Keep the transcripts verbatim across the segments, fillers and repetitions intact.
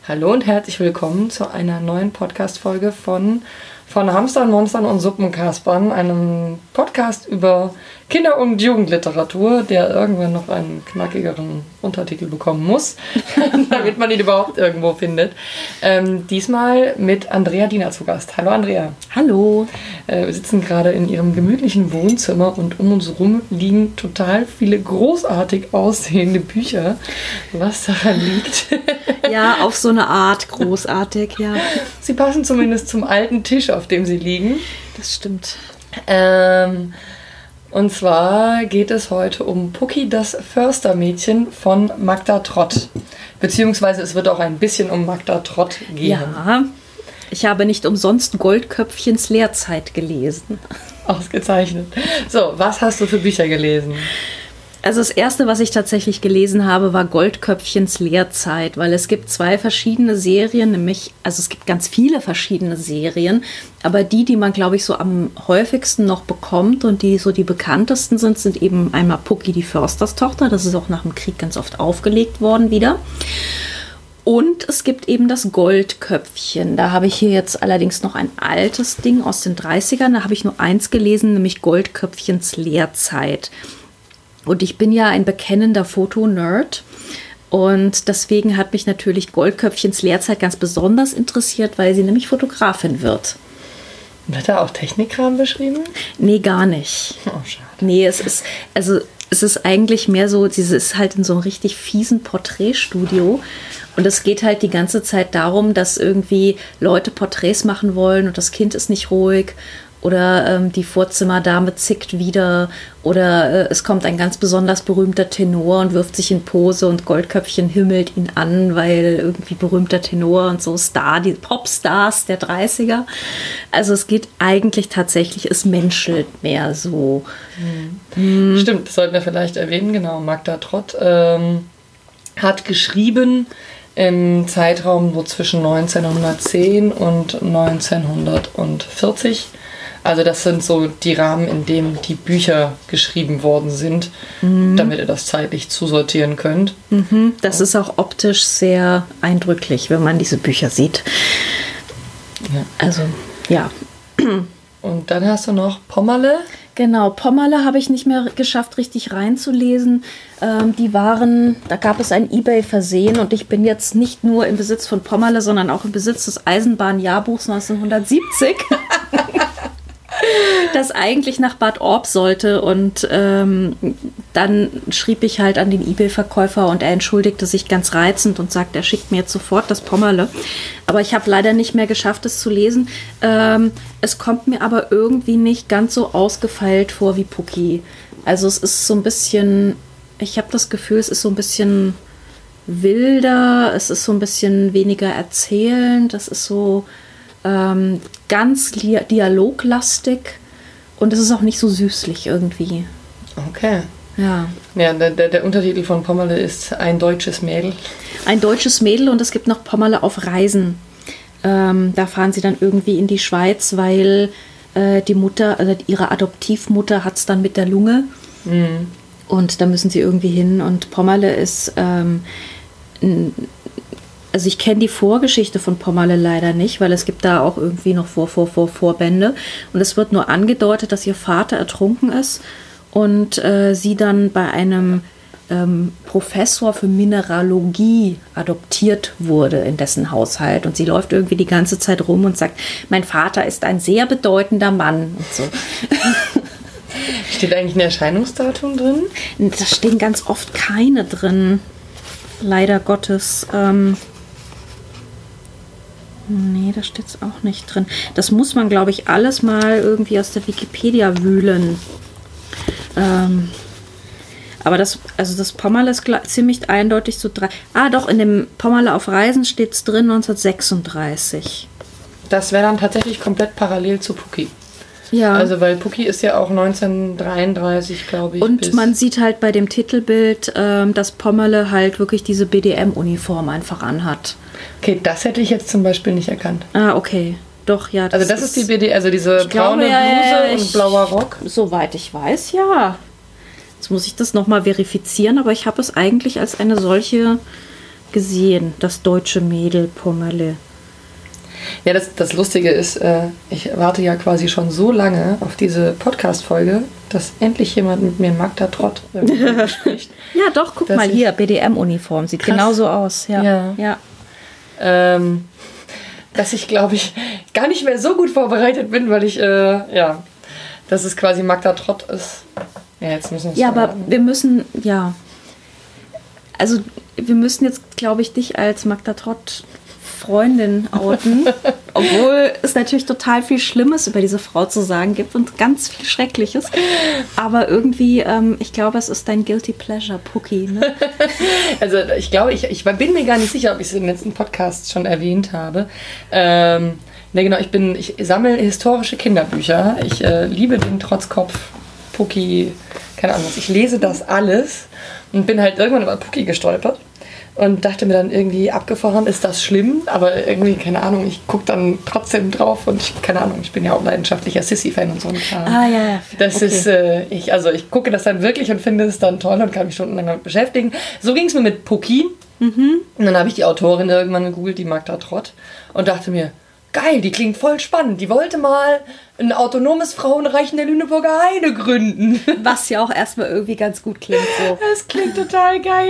Hallo und herzlich willkommen zu einer neuen Podcast-Folge von, von Hamstern, Monstern und Suppenkaspern, einem Podcast über Kinder- und Jugendliteratur, der irgendwann noch einen knackigeren Untertitel bekommen muss, damit man ihn überhaupt irgendwo findet. Ähm, diesmal mit Andrea Diener zu Gast. Hallo Andrea. Hallo. Äh, wir sitzen gerade in ihrem gemütlichen Wohnzimmer und um uns herum liegen total viele großartig aussehende Bücher, was daran liegt. Ja, auf so eine Art großartig, ja. Sie passen zumindest zum alten Tisch, auf dem sie liegen. Das stimmt. Ähm, und zwar geht es heute um Pucki, das Förstermädchen von Magda Trott. Beziehungsweise es wird auch ein bisschen um Magda Trott gehen. Ja, ich habe nicht umsonst Goldköpfchens Lehrzeit gelesen. Ausgezeichnet. So, was hast du für Bücher gelesen? Also das erste, was ich tatsächlich gelesen habe, war Goldköpfchens Lehrzeit, weil es gibt zwei verschiedene Serien, nämlich, also es gibt ganz viele verschiedene Serien, aber die, die man, glaube ich, so am häufigsten noch bekommt und die so die bekanntesten sind, sind eben einmal Pucki, die Försterstochter, das ist auch nach dem Krieg ganz oft aufgelegt worden wieder. Und es gibt eben das Goldköpfchen. Da habe ich hier jetzt allerdings noch ein altes Ding aus den dreißigern, da habe ich nur eins gelesen, nämlich Goldköpfchens Lehrzeit. Und ich bin ja ein bekennender Fotonerd und deswegen hat mich natürlich Goldköpfchens Lehrzeit ganz besonders interessiert, weil sie nämlich Fotografin wird. Wird da auch Technikkram beschrieben? Nee, gar nicht. Oh, schade. Nee, es ist, also es ist eigentlich mehr so, sie ist halt in so einem richtig fiesen Porträtstudio. Und es geht halt die ganze Zeit darum, dass irgendwie Leute Porträts machen wollen und das Kind ist nicht ruhig. Oder ähm, die Vorzimmerdame zickt wieder. Oder äh, es kommt ein ganz besonders berühmter Tenor und wirft sich in Pose und Goldköpfchen himmelt ihn an, weil irgendwie berühmter Tenor und so Star, die Popstars der dreißiger. Also es geht eigentlich tatsächlich, es menschelt mehr so. Mhm. Mhm. Stimmt, das sollten wir vielleicht erwähnen. Genau, Magda Trott ähm, hat geschrieben im Zeitraum so zwischen neunzehnhundertzehn und neunzehnhundertvierzig. Also das sind so die Rahmen, in denen die Bücher geschrieben worden sind, mhm. damit ihr das zeitlich zusortieren könnt. Mhm. Das ist auch optisch sehr eindrücklich, wenn man diese Bücher sieht. Ja. Also, ja. Und dann hast du noch Pommerle. Genau, Pommerle habe ich nicht mehr geschafft, richtig reinzulesen. Ähm, die waren, da gab es ein eBay-Versehen und ich bin jetzt nicht nur im Besitz von Pommerle, sondern auch im Besitz des Eisenbahnjahrbuchs neunzehnhundertsiebzig. Das eigentlich nach Bad Orb sollte und ähm, dann schrieb ich halt an den eBay-Verkäufer und er entschuldigte sich ganz reizend und sagte, er schickt mir jetzt sofort das Pommerle. Aber ich habe leider nicht mehr geschafft, es zu lesen. Ähm, es kommt mir aber irgendwie nicht ganz so ausgefeilt vor wie Pucki. Also es ist so ein bisschen, ich habe das Gefühl, es ist so ein bisschen wilder, es ist so ein bisschen weniger erzählend, es ist so Ähm, ganz dialoglastig und es ist auch nicht so süßlich irgendwie. Okay. Ja. Ja, der, der, der Untertitel von Pommerle ist Ein deutsches Mädel. Ein deutsches Mädel und es gibt noch Pommerle auf Reisen. Ähm, da fahren sie dann irgendwie in die Schweiz, weil äh, die Mutter, also ihre Adoptivmutter hat es dann mit der Lunge. Mhm. Und da müssen sie irgendwie hin und Pommerle ist ähm, n- Also ich kenne die Vorgeschichte von Pommerle leider nicht, weil es gibt da auch irgendwie noch Vor, Vor, Vor, Vorbände. Und es wird nur angedeutet, dass ihr Vater ertrunken ist und äh, sie dann bei einem ähm, Professor für Mineralogie adoptiert wurde in dessen Haushalt. Und sie läuft irgendwie die ganze Zeit rum und sagt, mein Vater ist ein sehr bedeutender Mann und so. Steht eigentlich ein Erscheinungsdatum drin? Da stehen ganz oft keine drin. Leider Gottes. Ähm, Nee, da steht es auch nicht drin. Das muss man, glaube ich, alles mal irgendwie aus der Wikipedia wühlen. Ähm, aber das, also das Pommerle ist ziemlich eindeutig so drei. Ah, doch, in dem Pommerle auf Reisen steht es drin neunzehnhundertsechsunddreißig. Das wäre dann tatsächlich komplett parallel zu Pucki. Ja. Also, weil Pucki ist ja auch neunzehnhundertdreiunddreißig, glaube ich. Und bis man sieht halt bei dem Titelbild, ähm, dass Pommerle halt wirklich diese B D M-Uniform einfach anhat. Okay, das hätte ich jetzt zum Beispiel nicht erkannt. Ah, okay. Doch, ja. Das also das ist, ist die B D M, also diese braune glaube, ja, Bluse ja, ich, und blauer Rock? Soweit ich weiß, ja. Jetzt muss ich das nochmal verifizieren, aber ich habe es eigentlich als eine solche gesehen, das deutsche Mädel Pommerle. Ja, das, das Lustige ist, äh, ich warte ja quasi schon so lange auf diese Podcast-Folge, dass endlich jemand mit mir Magda Trott äh, spricht. Ja, doch, guck mal hier, B D M-Uniform, sieht krass. Genauso aus. Ja. ja. ja. Ähm, dass ich, glaube ich, gar nicht mehr so gut vorbereitet bin, weil ich, äh, ja, dass es quasi Magda Trott ist. Ja, jetzt müssen wir es Ja, aber verraten. wir müssen, ja, also wir müssen jetzt, glaube ich, dich als Magda Trott Freundin outen, obwohl es natürlich total viel Schlimmes über diese Frau zu sagen gibt und ganz viel Schreckliches. Aber irgendwie, ähm, ich glaube, es ist dein Guilty Pleasure, Pucki. Ne? Also ich glaube, ich, ich bin mir gar nicht sicher, ob ich es im letzten Podcast schon erwähnt habe. Ähm, ne, genau, ich bin, ich sammle historische Kinderbücher. Ich äh, liebe den Trotzkopf, Pucki, keine Ahnung was. Ich lese das alles und bin halt irgendwann über Pucki gestolpert. Und dachte mir dann irgendwie, abgefahren, ist das schlimm? Aber irgendwie, keine Ahnung, ich gucke dann trotzdem drauf und ich, keine Ahnung, ich bin ja auch leidenschaftlicher Sissy-Fan und so ein Kram. Ah, ja, ja. Das okay. ist, äh, ich, also ich gucke das dann wirklich und finde es dann toll und kann mich stundenlang damit beschäftigen. So ging es mir mit Pucki. Mhm. Und dann habe ich die Autorin irgendwann gegoogelt, die Magda Trott, und dachte mir, geil, die klingt voll spannend. Die wollte mal ein autonomes Frauenreich in der Lüneburger Heide gründen. Was ja auch erstmal irgendwie ganz gut klingt so. Das klingt total geil.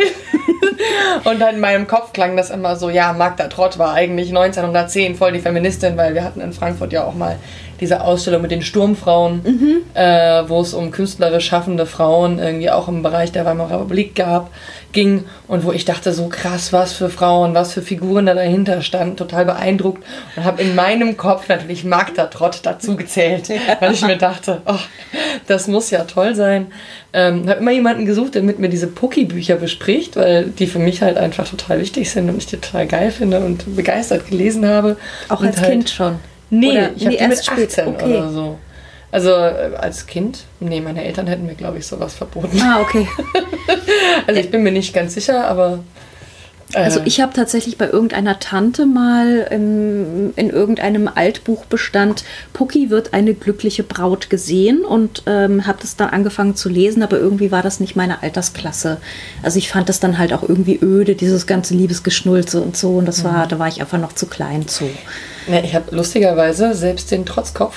Und dann in meinem Kopf klang das immer so, ja, Magda Trott war eigentlich neunzehnhundertzehn voll die Feministin, weil wir hatten in Frankfurt ja auch mal diese Ausstellung mit den Sturmfrauen, mhm. äh, wo es um künstlerisch schaffende Frauen irgendwie auch im Bereich der Weimarer Republik gab, ging und wo ich dachte, so krass, was für Frauen, was für Figuren da dahinter standen, total beeindruckt und habe in meinem Kopf natürlich Magda Trott dazu gezählt, weil ich mir dachte, oh, das muss ja toll sein. Ähm, habe immer jemanden gesucht, der mit mir diese Pucki-Bücher bespricht, weil die für mich halt einfach total wichtig sind und ich die total geil finde und begeistert gelesen habe. Auch und als halt, Kind schon? Nee, oder? ich habe nee, die mit erst achtzehn okay. oder so. Also äh, als Kind, nee, meine Eltern hätten mir, glaube ich, sowas verboten. Ah, okay. Also ich bin mir nicht ganz sicher, aber... Äh, also ich habe tatsächlich bei irgendeiner Tante mal im, in irgendeinem Altbuchbestand, Pucki wird eine glückliche Braut gesehen und ähm, habe das dann angefangen zu lesen, aber irgendwie war das nicht meine Altersklasse. Also ich fand das dann halt auch irgendwie öde, dieses ganze Liebesgeschnulze und so, und das mhm. war, da war ich einfach noch zu klein zu. Ja, ich habe lustigerweise selbst den Trotzkopf.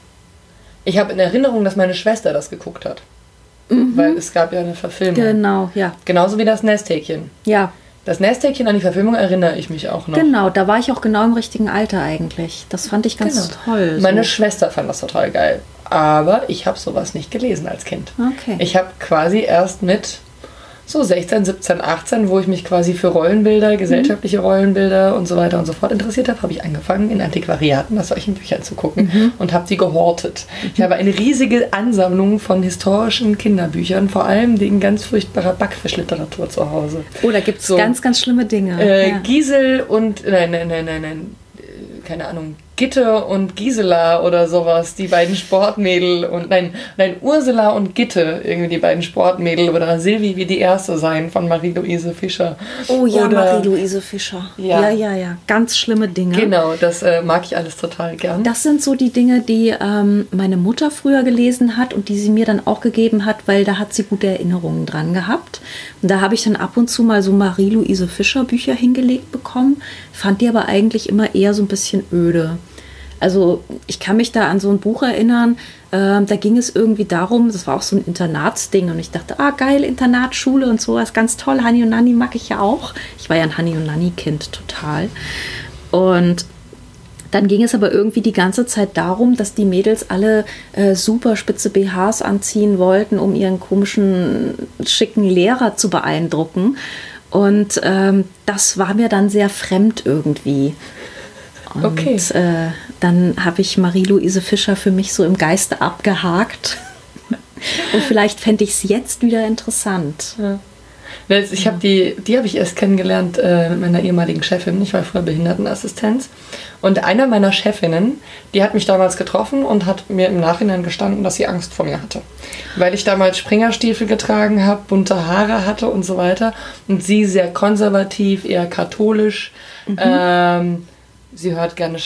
Ich habe in Erinnerung, dass meine Schwester das geguckt hat. Mhm. Weil es gab ja eine Verfilmung. Genau, ja. Genauso wie das Nesthäkchen. Ja. Das Nesthäkchen, an die Verfilmung erinnere ich mich auch noch. Genau, da war ich auch genau im richtigen Alter eigentlich. Das fand ich ganz genau. toll. Meine so. Schwester fand das total geil. Aber ich habe sowas nicht gelesen als Kind. Okay. Ich habe quasi erst mit so sechzehn, siebzehn, achtzehn, wo ich mich quasi für Rollenbilder, gesellschaftliche Rollenbilder und so weiter und so fort interessiert habe, habe ich angefangen, in Antiquariaten nach solchen Büchern zu gucken mhm. und habe die gehortet. Mhm. Ich habe eine riesige Ansammlung von historischen Kinderbüchern, vor allem wegen ganz furchtbarer Backfischliteratur zu Hause. Oh, da gibt es so, ganz, ganz schlimme Dinge. Äh, ja. Giesel und, nein, nein, nein, nein, nein, keine Ahnung, Gitte und Gisela oder sowas, die beiden Sportmädel und nein, nein, Ursula und Gitte, irgendwie die beiden Sportmädel, oder Silvi wie die erste sein von Marie-Louise Fischer. Oh ja, oder, Marie-Louise Fischer. Ja. ja, ja, ja, ganz schlimme Dinge. Genau, das äh, mag ich alles total gern. Das sind so die Dinge, die ähm, meine Mutter früher gelesen hat und die sie mir dann auch gegeben hat, weil da hat sie gute Erinnerungen dran gehabt. Und da habe ich dann ab und zu mal so Marie-Louise Fischer Bücher hingelegt bekommen, fand die aber eigentlich immer eher so ein bisschen öde. Also ich kann mich da an so ein Buch erinnern, äh, da ging es irgendwie darum, das war auch so ein Internatsding und ich dachte, ah geil, Internatsschule und sowas, ganz toll, Hani und Nanni mag ich ja auch. Ich war ja ein Hani und Nanni Kind, total. Und dann ging es aber irgendwie die ganze Zeit darum, dass die Mädels alle äh, super spitze B Hs anziehen wollten, um ihren komischen, schicken Lehrer zu beeindrucken. Und ähm, das war mir dann sehr fremd irgendwie. Und okay. äh, dann habe ich Marie-Louise Fischer für mich so im Geiste abgehakt. Und vielleicht fände ich es jetzt wieder interessant. Ja. Ich habe die, die habe ich erst kennengelernt äh, mit meiner ehemaligen Chefin. Ich war früher Behindertenassistenz. Und eine meiner Chefinnen, die hat mich damals getroffen und hat mir im Nachhinein gestanden, dass sie Angst vor mir hatte. Weil ich damals Springerstiefel getragen habe, bunte Haare hatte und so weiter. Und sie sehr konservativ, eher katholisch. Mhm. Ähm, sie hört gerne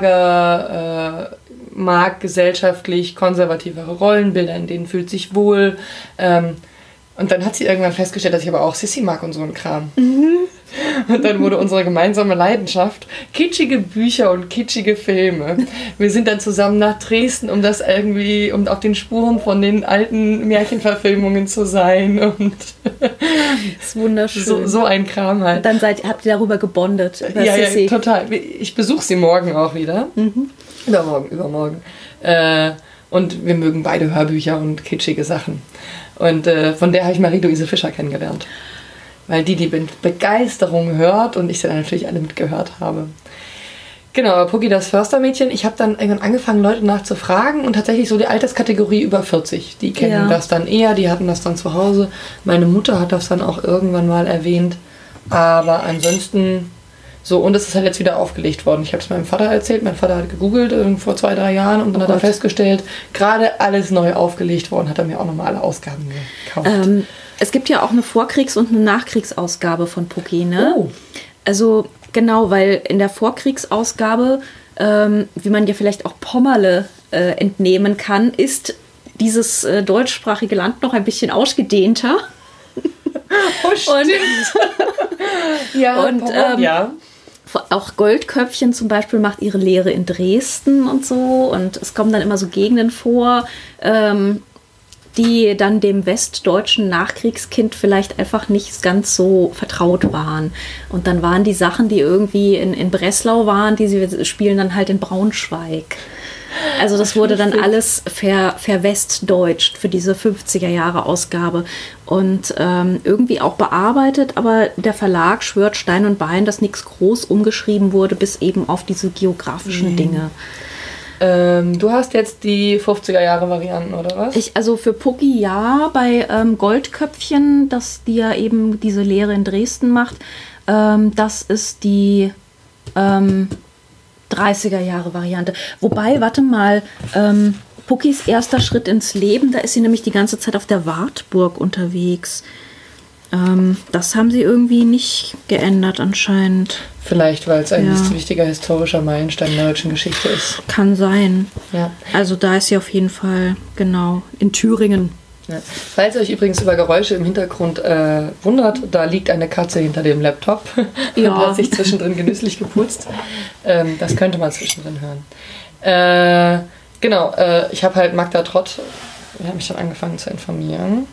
Schlager, äh, mag gesellschaftlich konservativere Rollenbilder, in denen fühlt sich wohl. Ähm, Und dann hat sie irgendwann festgestellt, dass ich aber auch Sissi mag und so einen Kram. Mhm. Und dann wurde unsere gemeinsame Leidenschaft kitschige Bücher und kitschige Filme. Wir sind dann zusammen nach Dresden, um das irgendwie, um auf den Spuren von den alten Märchenverfilmungen zu sein. Und das ist wunderschön. So, so ein Kram halt. Und dann seid, habt ihr darüber gebondet. Über ja, Sissi. ja, total. Ich besuche sie morgen auch wieder. Mhm. Übermorgen, übermorgen. Äh, und wir mögen beide Hörbücher und kitschige Sachen. Und äh, von der habe ich Marie-Louise Fischer kennengelernt. Weil die die mit Begeisterung hört und ich sie dann natürlich alle mitgehört habe. Genau, aber Pucki das Förstermädchen, ich habe dann irgendwann angefangen, Leute nachzufragen und tatsächlich so die Alterskategorie über vierzig. Die kennen ja. das dann eher, die hatten das dann zu Hause. Meine Mutter hat das dann auch irgendwann mal erwähnt. Aber ansonsten so, und es ist halt jetzt wieder aufgelegt worden. Ich habe es meinem Vater erzählt, mein Vater hat gegoogelt äh, vor zwei, drei Jahren und dann oh hat Gott. er festgestellt, gerade alles neu aufgelegt worden, hat er mir auch nochmal alle Ausgaben gekauft. Ähm, es gibt ja auch eine Vorkriegs- und eine Nachkriegsausgabe von Pucki, ne? Oh. Also genau, weil in der Vorkriegsausgabe, ähm, wie man ja vielleicht auch Pommerle äh, entnehmen kann, ist dieses äh, deutschsprachige Land noch ein bisschen ausgedehnter. Oh, stimmt. Und, ja, und ähm, ja. Auch Goldköpfchen zum Beispiel macht ihre Lehre in Dresden und so. Und es kommen dann immer so Gegenden vor, ähm, die dann dem westdeutschen Nachkriegskind vielleicht einfach nicht ganz so vertraut waren. Und dann waren die Sachen, die irgendwie in, in Breslau waren, die sie spielen dann halt in Braunschweig. Also das wurde dann alles ver, verwestdeutscht für diese fünfziger-Jahre-Ausgabe und ähm, irgendwie auch bearbeitet, aber der Verlag schwört Stein und Bein, dass nichts groß umgeschrieben wurde, bis eben auf diese geografischen mhm. Dinge. Ähm, du hast jetzt die fünfziger-Jahre-Varianten, oder was? Ich, also für Pucki ja, bei ähm, Goldköpfchen, dass die ja eben diese Lehre in Dresden macht, ähm, das ist die ähm, dreißiger-Jahre-Variante. Wobei, warte mal, ähm, Puckis erster Schritt ins Leben, da ist sie nämlich die ganze Zeit auf der Wartburg unterwegs. Ähm, das haben sie irgendwie nicht geändert anscheinend. Vielleicht, weil es ein ja. wichtiger historischer Meilenstein der deutschen Geschichte ist. Kann sein. Ja. Also da ist sie auf jeden Fall, genau, in Thüringen. Ja. Falls ihr euch übrigens über Geräusche im Hintergrund äh, wundert, da liegt eine Katze hinter dem Laptop ja. und hat sich zwischendrin genüsslich geputzt. Ähm, das könnte man zwischendrin hören. Äh, genau, äh, ich habe halt Magda Trott, wir haben mich dann angefangen zu informieren.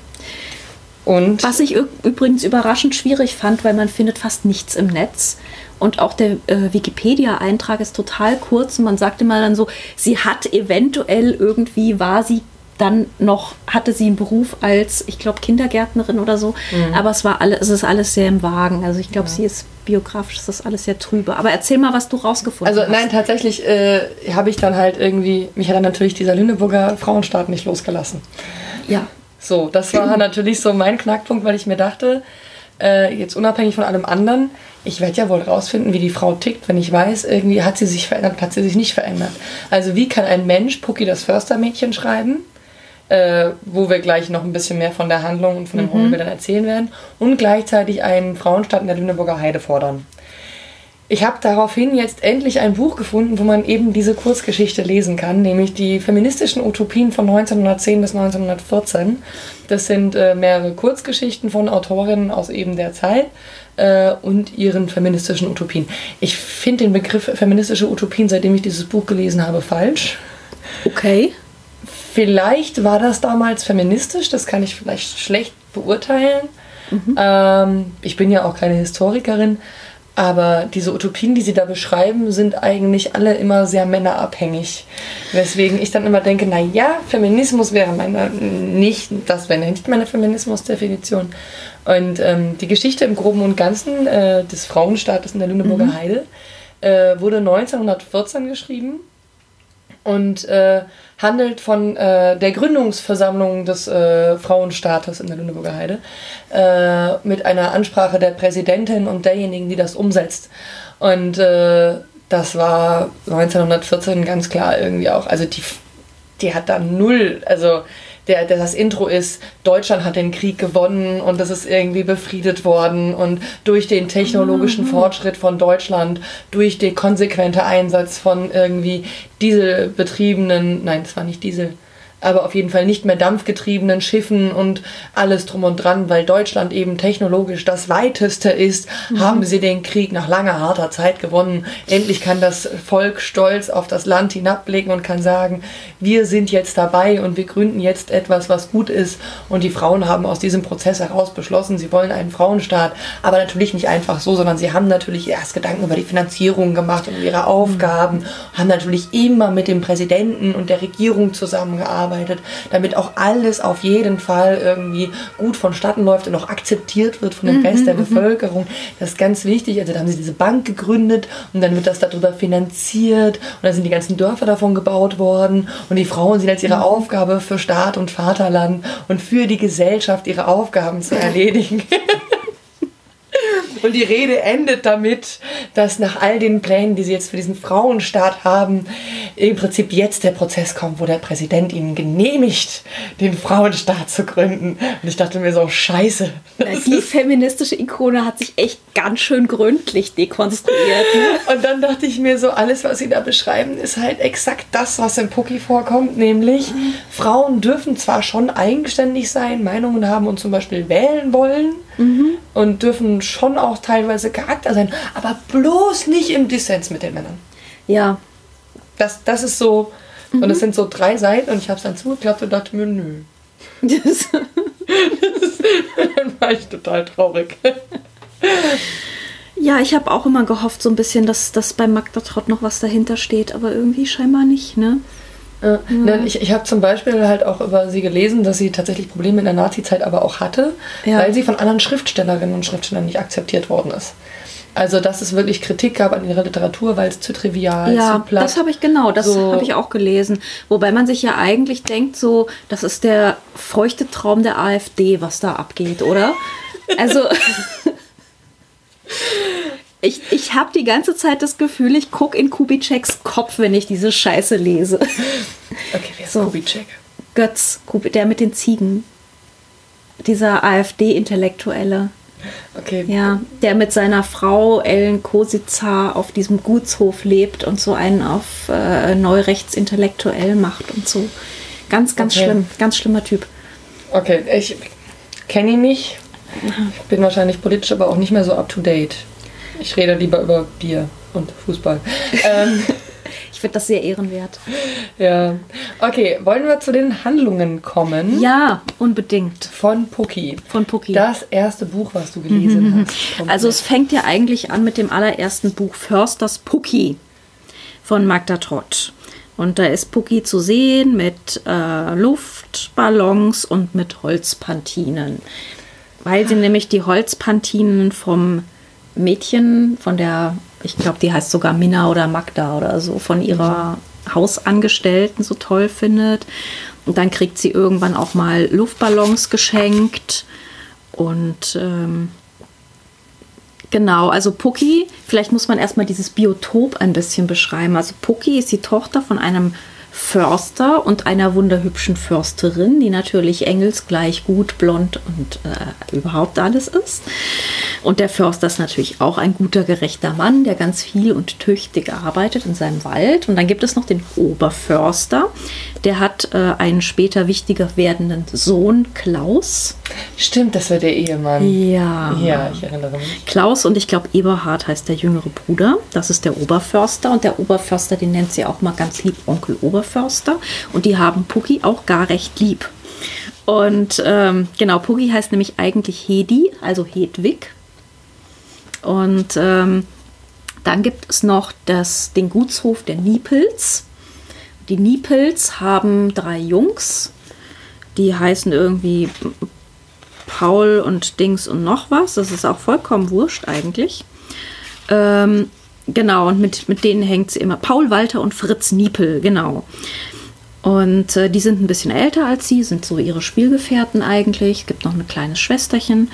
Und was ich übrigens überraschend schwierig fand, weil man findet fast nichts im Netz. Und auch der äh, Wikipedia-Eintrag ist total kurz. Und man sagte mal dann so, sie hat eventuell irgendwie, war sie dann noch, hatte sie einen Beruf als, ich glaube, Kindergärtnerin oder so. Mhm. Aber es war alle, es ist alles sehr im Wagen. Also ich glaube, ja. sie ist biografisch, ist das alles sehr trübe. Aber erzähl mal, was du rausgefunden also, hast. Also nein, tatsächlich äh, habe ich dann halt irgendwie, mich hat dann natürlich dieser Lüneburger Frauenstaat nicht losgelassen. Ja. So, das war natürlich so mein Knackpunkt, weil ich mir dachte, äh, jetzt unabhängig von allem anderen, ich werde ja wohl rausfinden, wie die Frau tickt, wenn ich weiß, irgendwie hat sie sich verändert, hat sie sich nicht verändert. Also wie kann ein Mensch Pucki das Förstermädchen schreiben, äh, wo wir gleich noch ein bisschen mehr von der Handlung und von dem Rollenbild dann erzählen werden, und gleichzeitig einen Frauenstaat in der Lüneburger Heide fordern. Ich habe daraufhin jetzt endlich ein Buch gefunden, wo man eben diese Kurzgeschichte lesen kann, nämlich die feministischen Utopien von neunzehnhundertzehn bis neunzehnhundertvierzehn. Das sind äh, mehrere Kurzgeschichten von Autorinnen aus eben der Zeit äh, und ihren feministischen Utopien. Ich finde den Begriff feministische Utopien, seitdem ich dieses Buch gelesen habe, falsch. Okay. Vielleicht war das damals feministisch, das kann ich vielleicht schlecht beurteilen. Mhm. Ähm, ich bin ja auch keine Historikerin. Aber diese Utopien, die sie da beschreiben, sind eigentlich alle immer sehr männerabhängig. Weswegen ich dann immer denke, na ja, Feminismus wäre meine, nicht, das wäre nicht meine Feminismusdefinition. Und ähm, die Geschichte im Groben und Ganzen äh, des Frauenstaates in der Lüneburger mhm. Heide äh, wurde neunzehnhundertvierzehn geschrieben und äh, handelt von äh, der Gründungsversammlung des äh, Frauenstaates in der Lüneburger Heide äh, mit einer Ansprache der Präsidentin und derjenigen, die das umsetzt. Und äh, das war neunzehnhundertvierzehn ganz klar irgendwie auch, also die, die hat da null, also der, der, das Intro ist, Deutschland hat den Krieg gewonnen und es ist irgendwie befriedet worden und durch den technologischen mhm. Fortschritt von Deutschland, durch den konsequenten Einsatz von irgendwie dieselbetriebenen, nein, es war nicht Diesel, aber auf jeden Fall nicht mehr dampfgetriebenen Schiffen und alles drum und dran, weil Deutschland eben technologisch das weiteste ist, mhm. haben sie den Krieg nach langer, harter Zeit gewonnen. Endlich kann das Volk stolz auf das Land hinabblicken und kann sagen, wir sind jetzt dabei und wir gründen jetzt etwas, was gut ist. Und die Frauen haben aus diesem Prozess heraus beschlossen, sie wollen einen Frauenstaat, aber natürlich nicht einfach so, sondern sie haben natürlich erst Gedanken über die Finanzierung gemacht und ihre Aufgaben, mhm. haben natürlich immer mit dem Präsidenten und der Regierung zusammengearbeitet, damit auch alles auf jeden Fall irgendwie gut vonstatten läuft und auch akzeptiert wird von dem mhm, Rest der mhm. Bevölkerung. Das ist ganz wichtig. Also da haben sie diese Bank gegründet und dann wird das darüber finanziert und dann sind die ganzen Dörfer davon gebaut worden und die Frauen sehen als ihre mhm. Aufgabe für Staat und Vaterland und für die Gesellschaft ihre Aufgaben zu erledigen. Und die Rede endet damit, dass nach all den Plänen, die sie jetzt für diesen Frauenstaat haben, im Prinzip jetzt der Prozess kommt, wo der Präsident ihnen genehmigt, den Frauenstaat zu gründen. Und ich dachte mir so, scheiße. Die feministische Ikone hat sich echt ganz schön gründlich dekonstruiert. Ne? Und dann dachte ich mir so, alles, was sie da beschreiben, ist halt exakt das, was in Pucki vorkommt, nämlich mhm. Frauen dürfen zwar schon eigenständig sein, Meinungen haben und zum Beispiel wählen wollen, mhm. und dürfen schon auch teilweise Charakter sein, aber bloß nicht im Dissens mit den Männern. Ja. Das, das ist so, mhm. und es sind so drei Seiten und ich habe es dann zugeklappt und dachte mir, nö. Das, das, dann war ich total traurig. Ja, ich habe auch immer gehofft, so ein bisschen, dass, dass bei Magda Trott noch was dahinter steht, aber irgendwie scheinbar nicht, ne? Ja. Ja. Ich, ich habe zum Beispiel halt auch über sie gelesen, dass sie tatsächlich Probleme in der Nazi-Zeit aber auch hatte, ja. weil sie von anderen Schriftstellerinnen und Schriftstellern nicht akzeptiert worden ist. Also dass es wirklich Kritik gab an ihrer Literatur, weil es zu trivial, ja, zu platt. Das habe ich genau, das so. habe ich auch gelesen. Wobei man sich ja eigentlich denkt, so, das ist der feuchte Traum der AfD, was da abgeht, oder? Also ich, ich habe die ganze Zeit das Gefühl, ich gucke in Kubitscheks Kopf, wenn ich diese Scheiße lese. Okay, wer ist so. Kubitschek? Götz, der mit den Ziegen. Dieser AfD-Intellektuelle. Okay. Ja, der mit seiner Frau Ellen Kositzer auf diesem Gutshof lebt und so einen auf äh, neurechtsintellektuell macht und so. Ganz, ganz okay. schlimm. Ganz schlimmer Typ. Okay, ich kenne ihn nicht. Ich bin wahrscheinlich politisch aber auch nicht mehr so up to date. Ich rede lieber über Bier und Fußball. ähm, ich finde das sehr ehrenwert. Ja. Okay, wollen wir zu den Handlungen kommen? Ja, unbedingt. Von Pucki. Von Pucki. Das erste Buch, was du gelesen mhm. hast. Komplett. Also es fängt ja eigentlich an mit dem allerersten Buch Försters Pucki von Magda Trott. Und da ist Pucki zu sehen mit äh, Luftballons und mit Holzpantinen. Weil sie nämlich die Holzpantinen vom Mädchen, von der, ich glaube, die heißt sogar Minna oder Magda oder so, von ihrer Hausangestellten so toll findet. Und dann kriegt sie irgendwann auch mal Luftballons geschenkt. Und ähm, genau, also Pucki, vielleicht muss man erstmal dieses Biotop ein bisschen beschreiben. Also Pucki ist die Tochter von einem Förster und einer wunderhübschen Försterin, die natürlich engelsgleich gut, blond und äh, überhaupt alles ist. Und der Förster ist natürlich auch ein guter, gerechter Mann, der ganz viel und tüchtig arbeitet in seinem Wald. Und dann gibt es noch den Oberförster, der hat äh, einen später wichtiger werdenden Sohn, Klaus. Stimmt, das war der Ehemann. Ja. Ja, ich erinnere mich. Klaus und ich glaube Eberhard heißt der jüngere Bruder. Das ist der Oberförster. Und der Oberförster, den nennt sie auch mal ganz lieb Onkel Oberförster. Und die haben Pucki auch gar recht lieb. Und ähm, genau, Pucki heißt nämlich eigentlich Hedi, also Hedwig. Und ähm, dann gibt es noch das, den Gutshof der Niepels. Die Niepels haben drei Jungs. Die heißen irgendwie Paul und Dings und noch was. Das ist auch vollkommen wurscht eigentlich. Ähm, genau, und mit, mit denen hängt sie immer. Paul, Walter und Fritz Niepel, genau. Und äh, die sind ein bisschen älter als sie, sind so ihre Spielgefährten eigentlich. Es gibt noch ein kleines Schwesterchen.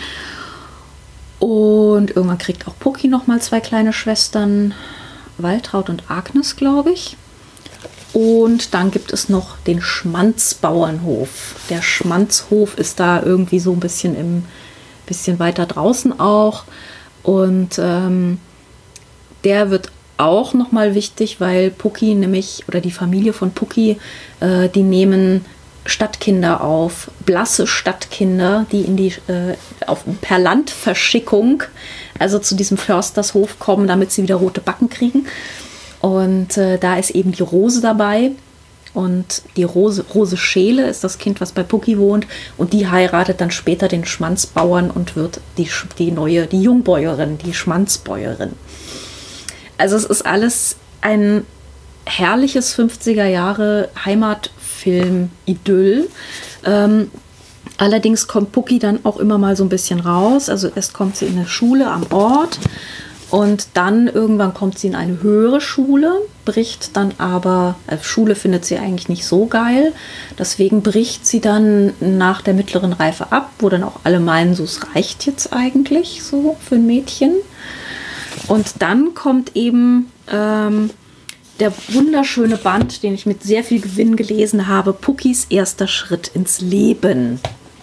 Und irgendwann kriegt auch Pucki noch mal zwei kleine Schwestern. Waltraud und Agnes, glaube ich. Und dann gibt es noch den Schmanzbauernhof. Der Schmanzhof ist da irgendwie so ein bisschen im bisschen weiter draußen auch. Und ähm, der wird auch nochmal wichtig, weil Pucki nämlich, oder die Familie von Pucki, äh, die nehmen Stadtkinder auf, blasse Stadtkinder, die in die äh, auf, per Landverschickung, also zu diesem Förstershof kommen, damit sie wieder rote Backen kriegen. Und äh, da ist eben die Rose dabei. Und die Rose, Rose Scheele ist das Kind, was bei Pucki wohnt. Und die heiratet dann später den Schmanzbauern und wird die, die neue, die Jungbäuerin, die Schmanzbäuerin. Also es ist alles ein herrliches fünfziger Jahre Heimatfilm-Idyll. Ähm, allerdings kommt Pucki dann auch immer mal so ein bisschen raus. Also erst kommt sie in eine Schule am Ort und dann irgendwann kommt sie in eine höhere Schule, bricht dann aber, also Schule findet sie eigentlich nicht so geil. Deswegen bricht sie dann nach der mittleren Reife ab, wo dann auch alle meinen, so es reicht jetzt eigentlich so für ein Mädchen. Und dann kommt eben ähm, der wunderschöne Band, den ich mit sehr viel Gewinn gelesen habe, Puckis erster Schritt ins Leben.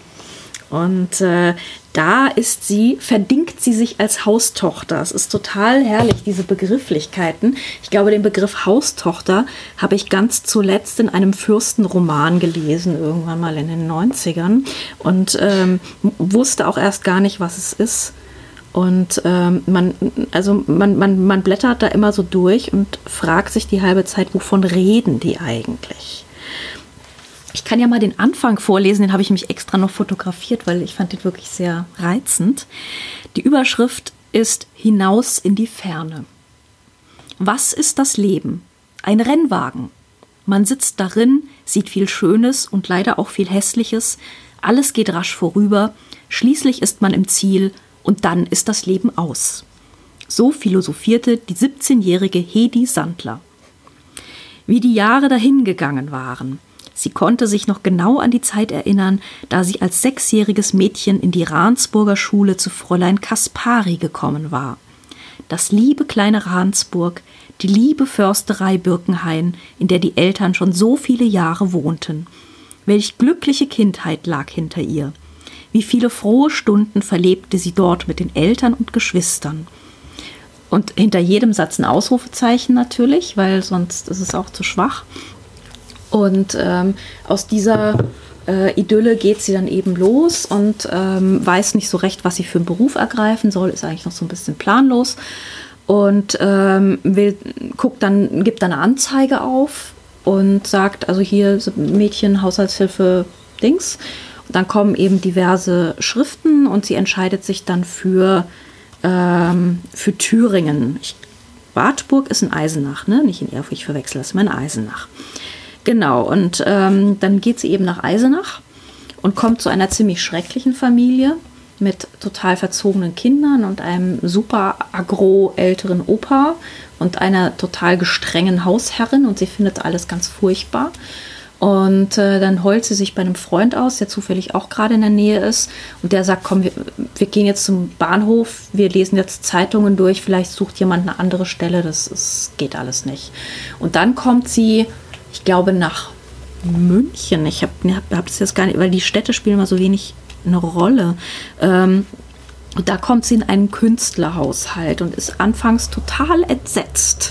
Und äh, da ist sie, verdingt sie sich als Haustochter. Es ist total herrlich, diese Begrifflichkeiten. Ich glaube, den Begriff Haustochter habe ich ganz zuletzt in einem Fürstenroman gelesen, irgendwann mal in den neunzigern. Und ähm, wusste auch erst gar nicht, was es ist. Und ähm, man, also man, man, man blättert da immer so durch und fragt sich die halbe Zeit, wovon reden die eigentlich? Ich kann ja mal den Anfang vorlesen, den habe ich mich extra noch fotografiert, weil ich fand den wirklich sehr reizend. Die Überschrift ist Hinaus in die Ferne. Was ist das Leben? Ein Rennwagen. Man sitzt darin, sieht viel Schönes und leider auch viel Hässliches. Alles geht rasch vorüber. Schließlich ist man im Ziel und dann ist das Leben aus. So philosophierte die siebzehnjährige Hedi Sandler. Wie die Jahre dahingegangen waren. Sie konnte sich noch genau an die Zeit erinnern, da sie als sechsjähriges Mädchen in die Ransburger Schule zu Fräulein Kaspari gekommen war. Das liebe kleine Ransburg, die liebe Försterei Birkenhain, in der die Eltern schon so viele Jahre wohnten. Welch glückliche Kindheit lag hinter ihr. Wie viele frohe Stunden verlebte sie dort mit den Eltern und Geschwistern. Und hinter jedem Satz ein Ausrufezeichen natürlich, weil sonst ist es auch zu schwach. Und ähm, aus dieser äh, Idylle geht sie dann eben los und ähm, weiß nicht so recht, was sie für einen Beruf ergreifen soll, ist eigentlich noch so ein bisschen planlos und ähm, will, guckt dann, gibt dann eine Anzeige auf und sagt, also hier Mädchen, Haushaltshilfe, Dings. Und dann kommen eben diverse Schriften und sie entscheidet sich dann für, ähm, für Thüringen. Ich, Wartburg ist in Eisenach, ne? Nicht in Erfurt, ich verwechsel das mal, in Eisenach. Genau, und ähm, dann geht sie eben nach Eisenach und kommt zu einer ziemlich schrecklichen Familie mit total verzogenen Kindern und einem super agro älteren Opa und einer total gestrengen Hausherrin und sie findet alles ganz furchtbar. Und äh, dann heult sie sich bei einem Freund aus, der zufällig auch gerade in der Nähe ist und der sagt, komm, wir, wir gehen jetzt zum Bahnhof, wir lesen jetzt Zeitungen durch, vielleicht sucht jemand eine andere Stelle, das, das geht alles nicht. Und dann kommt sie, ich glaube, nach München. Ich habe hab das jetzt gar nicht, weil die Städte spielen immer so wenig eine Rolle. Ähm, und da kommt sie in einen Künstlerhaushalt und ist anfangs total entsetzt.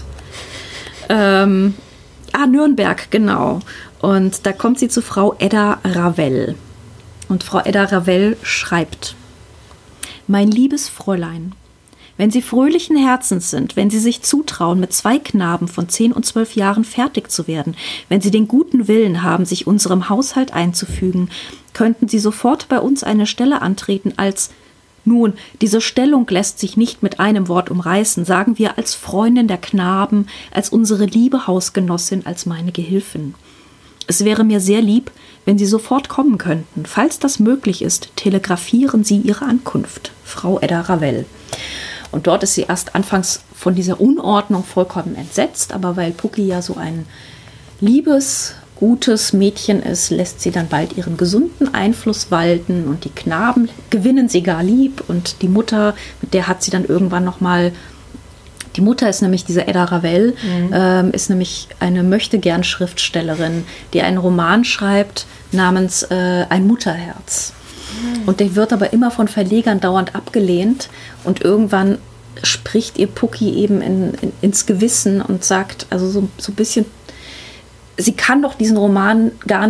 Ähm, ah, Nürnberg, genau. Und da kommt sie zu Frau Edda Ravel. Und Frau Edda Ravel schreibt: Mein liebes Fräulein, wenn Sie fröhlichen Herzens sind, wenn Sie sich zutrauen, mit zwei Knaben von zehn und zwölf Jahren fertig zu werden, wenn Sie den guten Willen haben, sich unserem Haushalt einzufügen, könnten Sie sofort bei uns eine Stelle antreten als, nun, diese Stellung lässt sich nicht mit einem Wort umreißen, sagen wir als Freundin der Knaben, als unsere liebe Hausgenossin, als meine Gehilfin. Es wäre mir sehr lieb, wenn Sie sofort kommen könnten. Falls das möglich ist, telegrafieren Sie Ihre Ankunft. Frau Edda Ravel. Und dort ist sie erst anfangs von dieser Unordnung vollkommen entsetzt, aber weil Pucki ja so ein liebes, gutes Mädchen ist, lässt sie dann bald ihren gesunden Einfluss walten und die Knaben gewinnen sie gar lieb und die Mutter, mit der hat sie dann irgendwann nochmal, die Mutter ist nämlich diese Edda Ravel, mhm. ähm, ist nämlich eine Möchtegern-Schriftstellerin, die einen Roman schreibt namens äh, Ein Mutterherz. Und der wird aber immer von Verlegern dauernd abgelehnt und irgendwann spricht ihr Pucki eben in, in, ins Gewissen und sagt, also so, so ein bisschen, sie kann doch diesen Roman gar nicht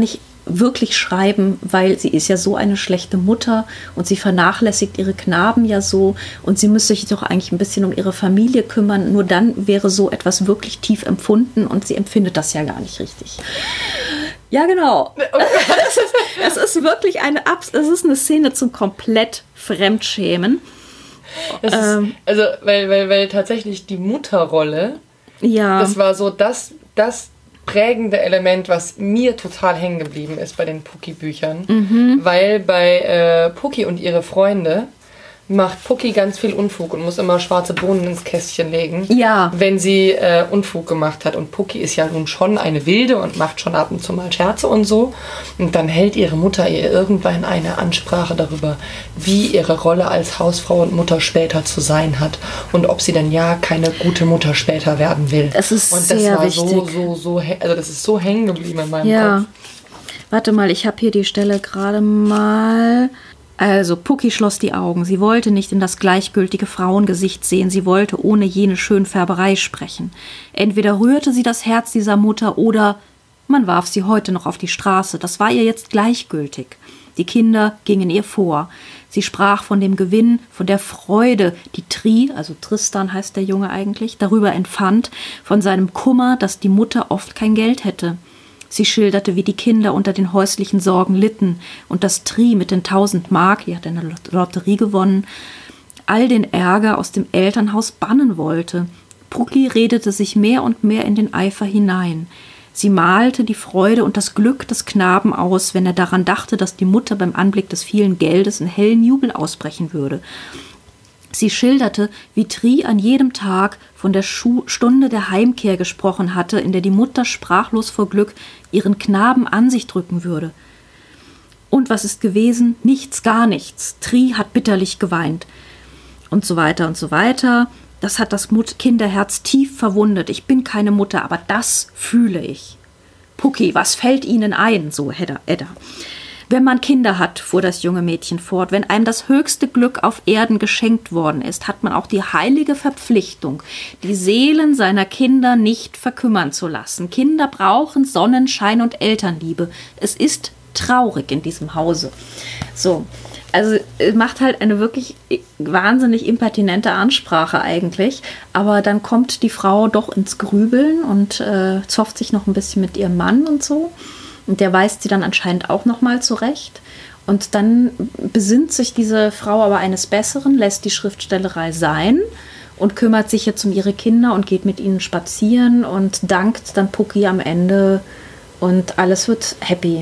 wirklich schreiben, weil sie ist ja so eine schlechte Mutter und sie vernachlässigt ihre Knaben ja so und sie müsste sich doch eigentlich ein bisschen um ihre Familie kümmern. Nur dann wäre so etwas wirklich tief empfunden und sie empfindet das ja gar nicht richtig. Ja, genau. Es ist, es ist wirklich eine, es ist eine Szene zum komplett Fremdschämen. Das ähm, ist, also, weil, weil, weil tatsächlich die Mutterrolle, ja. das war so das, das prägende Element, was mir total hängen geblieben ist bei den Pucki-Büchern. Mhm. Weil bei äh, Pucki und ihre Freunde macht Pucki ganz viel Unfug und muss immer schwarze Bohnen ins Kästchen legen, ja. wenn sie äh, Unfug gemacht hat. Und Pucki ist ja nun schon eine Wilde und macht schon ab und zu mal Scherze und so. Und dann hält ihre Mutter ihr irgendwann eine Ansprache darüber, wie ihre Rolle als Hausfrau und Mutter später zu sein hat und ob sie dann ja keine gute Mutter später werden will. Das ist und das sehr war wichtig. so, so, so, also das ist so hängen geblieben in meinem ja. Kopf. Warte mal, ich habe hier die Stelle gerade mal. Also, Pucki schloss die Augen. Sie wollte nicht in das gleichgültige Frauengesicht sehen. Sie wollte ohne jene Schönfärberei sprechen. Entweder rührte sie das Herz dieser Mutter oder man warf sie heute noch auf die Straße. Das war ihr jetzt gleichgültig. Die Kinder gingen ihr vor. Sie sprach von dem Gewinn, von der Freude, die Tri, also Tristan heißt der Junge eigentlich, darüber empfand, von seinem Kummer, dass die Mutter oft kein Geld hätte. Sie schilderte, wie die Kinder unter den häuslichen Sorgen litten und dass Tri mit den tausend Mark, die hat eine Lotterie gewonnen, all den Ärger aus dem Elternhaus bannen wollte. Pucki redete sich mehr und mehr in den Eifer hinein. Sie malte die Freude und das Glück des Knaben aus, wenn er daran dachte, dass die Mutter beim Anblick des vielen Geldes in hellen Jubel ausbrechen würde. Sie schilderte, wie Tri an jedem Tag von der Schu- Stunde der Heimkehr gesprochen hatte, in der die Mutter sprachlos vor Glück ihren Knaben an sich drücken würde. Und was ist gewesen? Nichts, gar nichts. Tri hat bitterlich geweint. Und so weiter und so weiter. Das hat das Mut- Kinderherz tief verwundet. Ich bin keine Mutter, aber das fühle ich. Pucki, was fällt Ihnen ein? So, Hedda, Edda. Wenn man Kinder hat, fuhr das junge Mädchen fort, wenn einem das höchste Glück auf Erden geschenkt worden ist, hat man auch die heilige Verpflichtung, die Seelen seiner Kinder nicht verkümmern zu lassen. Kinder brauchen Sonnenschein und Elternliebe. Es ist traurig in diesem Hause. So, also es macht halt eine wirklich wahnsinnig impertinente Ansprache eigentlich, aber dann kommt die Frau doch ins Grübeln und äh, zofft sich noch ein bisschen mit ihrem Mann und so. Und der weist sie dann anscheinend auch nochmal zurecht. Und dann besinnt sich diese Frau aber eines Besseren, lässt die Schriftstellerei sein und kümmert sich jetzt um ihre Kinder und geht mit ihnen spazieren und dankt dann Pucki am Ende und alles wird happy.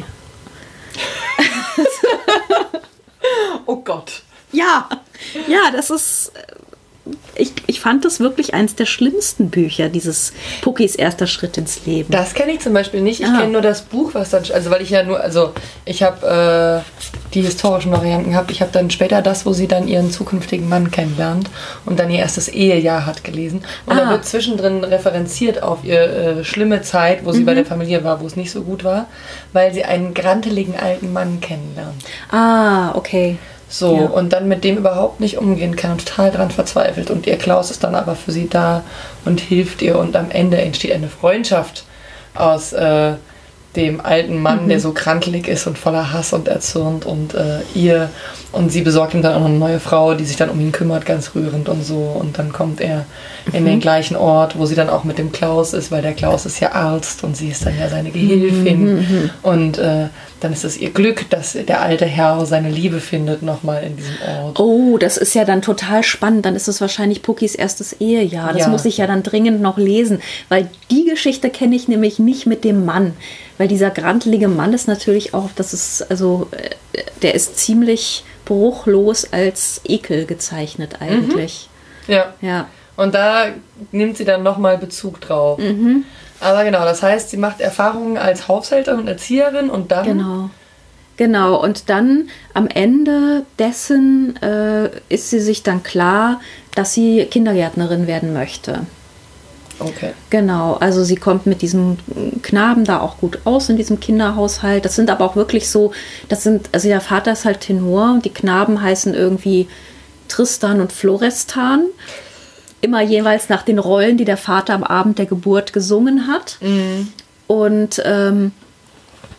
Oh Gott. Ja, ja, das ist... Ich, ich fand das wirklich eins der schlimmsten Bücher, dieses Puckis erster Schritt ins Leben. Das kenne ich zum Beispiel nicht. Ich ah. kenne nur das Buch, was dann, also weil ich ja nur, also ich habe äh, die historischen Varianten gehabt. Ich habe dann später das, wo sie dann ihren zukünftigen Mann kennenlernt und dann ihr erstes Ehejahr hat gelesen. Und ah. da wird zwischendrin referenziert auf ihre äh, schlimme Zeit, wo sie mhm. bei der Familie war, wo es nicht so gut war, weil sie einen granteligen alten Mann kennenlernt. Ah, okay. So, ja. Und dann mit dem überhaupt nicht umgehen kann und total dran verzweifelt. Und ihr Klaus ist dann aber für sie da und hilft ihr. Und am Ende entsteht eine Freundschaft aus äh, dem alten Mann, mhm. der so krantelig ist und voller Hass und erzürnt und äh, ihr. Und sie besorgt ihm dann auch noch eine neue Frau, die sich dann um ihn kümmert, ganz rührend und so. Und dann kommt er in mhm. den gleichen Ort, wo sie dann auch mit dem Klaus ist, weil der Klaus ist ja Arzt und sie ist dann ja seine Gehilfin. Mhm. Und äh, dann ist es ihr Glück, dass der alte Herr seine Liebe findet nochmal in diesem Ort. Oh, das ist ja dann total spannend. Dann ist es wahrscheinlich Puckis erstes Ehejahr. Das ja. muss ich ja dann dringend noch lesen, weil die Geschichte kenne ich nämlich nicht mit dem Mann. Weil dieser grantelige Mann ist natürlich auch, das ist, also, der ist ziemlich bruchlos als Ekel gezeichnet eigentlich. Mhm. Ja. ja. Und da nimmt sie dann nochmal Bezug drauf. Mhm. Aber genau, das heißt, sie macht Erfahrungen als Haushälterin und Erzieherin und dann... Genau. Genau, und dann am Ende dessen äh, ist sie sich dann klar, dass sie Kindergärtnerin werden möchte. Okay. Genau, also sie kommt mit diesem Knaben da auch gut aus in diesem Kinderhaushalt. Das sind aber auch wirklich so, das sind, also der Vater ist halt Tenor und die Knaben heißen irgendwie Tristan und Florestan. Immer jeweils nach den Rollen, die der Vater am Abend der Geburt gesungen hat. Mhm. Und ähm,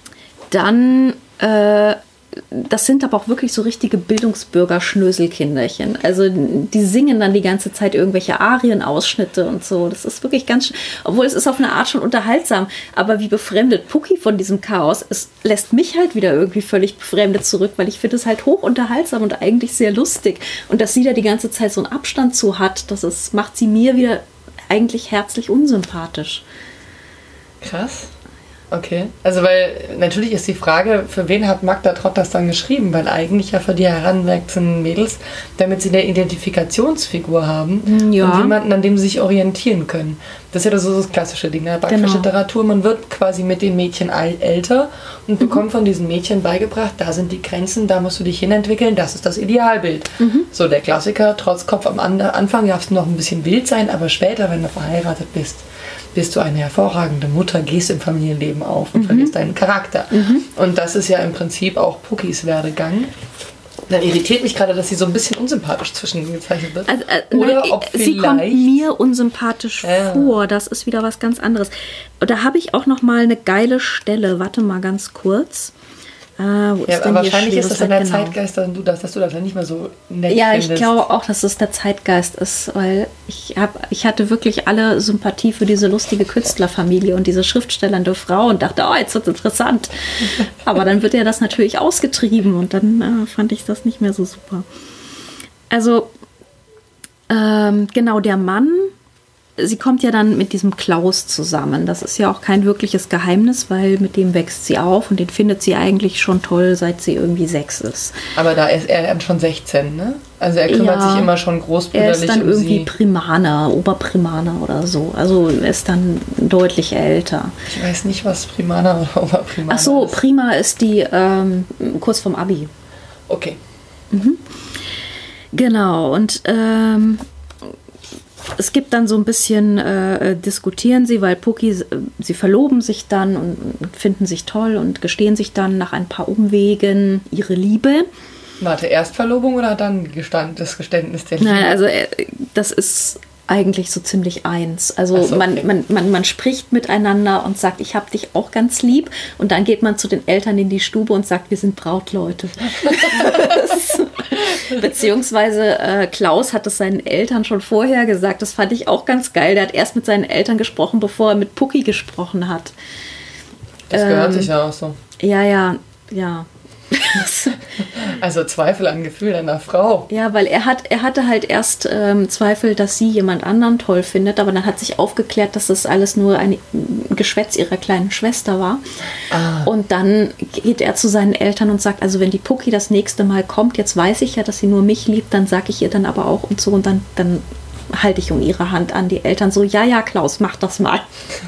dann, äh, das sind aber auch wirklich so richtige Bildungsbürger-Schnöselkinderchen. Also die singen dann die ganze Zeit irgendwelche Arienausschnitte und so. Das ist wirklich ganz, obwohl es ist auf eine Art schon unterhaltsam. Aber wie befremdet Pucki von diesem Chaos, es lässt mich halt wieder irgendwie völlig befremdet zurück, weil ich finde es halt hoch unterhaltsam und eigentlich sehr lustig. Und dass sie da die ganze Zeit so einen Abstand zu hat, das ist, macht sie mir wieder eigentlich herzlich unsympathisch. Krass. Okay, also weil natürlich ist die Frage, für wen hat Magda Trott das dann geschrieben? Weil eigentlich ja für die heranwachsenden Mädels, damit sie eine Identifikationsfigur haben ja. und jemanden, an dem sie sich orientieren können. Das ist ja das, so das klassische Ding der Backfischliteratur. Genau. Man wird quasi mit den Mädchen älter und bekommt mhm. von diesen Mädchen beigebracht, da sind die Grenzen, da musst du dich hinentwickeln, das ist das Idealbild. Mhm. So der Klassiker, trotz Kopf am Anfang darfst du noch ein bisschen wild sein, aber später, wenn du verheiratet bist, bist du eine hervorragende Mutter, gehst im Familienleben auf und mhm. verlierst deinen Charakter. Mhm. Und das ist ja im Prinzip auch Puckis Werdegang. Dann irritiert mich gerade, dass sie so ein bisschen unsympathisch zwischen ihnen gezeichnet wird. Also, äh, Oder nein, ob sie kommt mir unsympathisch ja. vor. Das ist wieder was ganz anderes. Und da habe ich auch noch mal eine geile Stelle. Warte mal ganz kurz. Ah, wo ja, ist denn aber wahrscheinlich hier ist das dann der genau? Zeitgeist, dass du das, dass du das dann nicht mehr so nett Ja, findest. ich glaube auch, dass es der Zeitgeist ist, weil ich hab, ich hatte wirklich alle Sympathie für diese lustige Künstlerfamilie und diese schriftstellernde Frau und dachte, oh, jetzt wird es interessant. Aber dann wird ja das natürlich ausgetrieben und dann äh, fand ich das nicht mehr so super. Also, ähm, genau, der Mann, sie kommt ja dann mit diesem Klaus zusammen. Das ist ja auch kein wirkliches Geheimnis, weil mit dem wächst sie auf und den findet sie eigentlich schon toll, seit sie irgendwie sechs ist. Aber da ist er dann schon sechzehn, ne? Also er kümmert ja, sich immer schon großbrüderlich um sie. Er ist dann irgendwie Primaner, Oberprimaner oder so. Also er ist dann deutlich älter. Ich weiß nicht, was Primaner oder Oberprimaner ist. Ach so, Prima ist die ähm, kurz vorm Abi. Okay. Mhm. Genau, und ähm, es gibt dann so ein bisschen, äh, diskutieren sie, weil Pucki, sie verloben sich dann und finden sich toll und gestehen sich dann nach ein paar Umwegen ihre Liebe. Warte, erst Verlobung oder dann Gestand, das Geständnis der Liebe? Nein, also äh, das ist eigentlich so ziemlich eins. Also so, man, okay. man, man, man spricht miteinander und sagt, ich hab dich auch ganz lieb. Und dann geht man zu den Eltern in die Stube und sagt, wir sind Brautleute. Beziehungsweise äh, Klaus hat es seinen Eltern schon vorher gesagt. Das fand ich auch ganz geil. Der hat erst mit seinen Eltern gesprochen, bevor er mit Pucki gesprochen hat. Das gehört ähm, sich ja auch so. Ja, ja, ja. Also Zweifel an Gefühl einer Frau. Ja, weil er hat, er hatte halt erst ähm, Zweifel, dass sie jemand anderen toll findet, aber dann hat sich aufgeklärt, dass das alles nur ein Geschwätz ihrer kleinen Schwester war. Ah. Und dann geht er zu seinen Eltern und sagt, also wenn die Pucki das nächste Mal kommt, jetzt weiß ich ja, dass sie nur mich liebt, dann sage ich ihr dann aber auch und so und dann, dann halte ich um ihre Hand an. Die Eltern so, ja, ja, Klaus, mach das mal.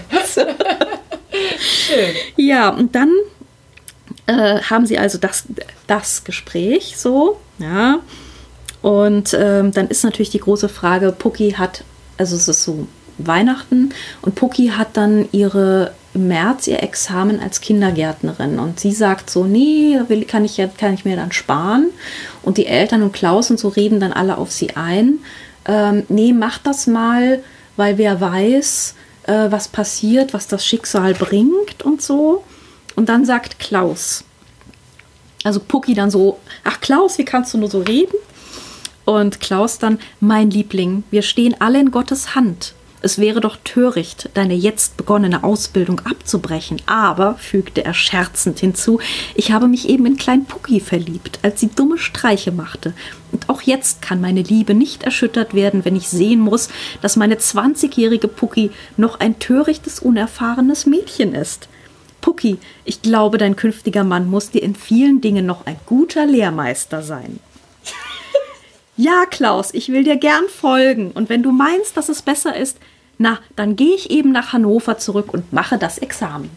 Schön. Ja, und dann Äh, haben sie also das, das Gespräch so, ja. Und ähm, dann ist natürlich die große Frage, Pucki hat, also es ist so Weihnachten und Pucki hat dann ihre im März ihr Examen als Kindergärtnerin und sie sagt so, nee, will, kann ich ja, kann ich mir dann sparen. Und die Eltern und Klaus und so reden dann alle auf sie ein. Ähm, nee, mach das mal, weil wer weiß, äh, was passiert, was das Schicksal bringt und so. Und dann sagt Klaus, also Pucki dann so, ach Klaus, wie kannst du nur so reden? Und Klaus dann, mein Liebling, wir stehen alle in Gottes Hand. Es wäre doch töricht, deine jetzt begonnene Ausbildung abzubrechen. Aber, fügte er scherzend hinzu, ich habe mich eben in Klein Pucki verliebt, als sie dumme Streiche machte. Und auch jetzt kann meine Liebe nicht erschüttert werden, wenn ich sehen muss, dass meine zwanzigjährige Pucki noch ein törichtes, unerfahrenes Mädchen ist. Pucki, ich glaube, dein künftiger Mann muss dir in vielen Dingen noch ein guter Lehrmeister sein. Ja, Klaus, ich will dir gern folgen. Und wenn du meinst, dass es besser ist, na, dann gehe ich eben nach Hannover zurück und mache das Examen.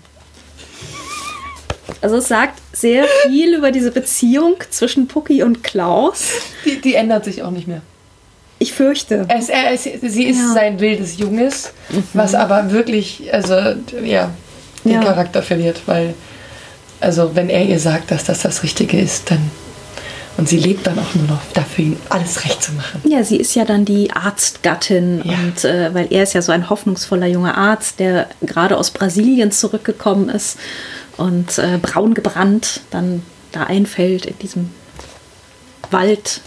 Also es sagt sehr viel über diese Beziehung zwischen Pucki und Klaus. Die, die ändert sich auch nicht mehr. Ich fürchte. Es, es, sie ist ja. sein wildes Junges, mhm. was aber wirklich, also, ja... den ja. Charakter verliert, weil also wenn er ihr sagt, dass das das Richtige ist, dann und sie lebt dann auch nur noch dafür, ihm alles recht zu machen. Ja, sie ist ja dann die Arztgattin ja. und äh, weil er ist ja so ein hoffnungsvoller junger Arzt, der gerade aus Brasilien zurückgekommen ist und äh, braun gebrannt dann da einfällt in diesem Wald.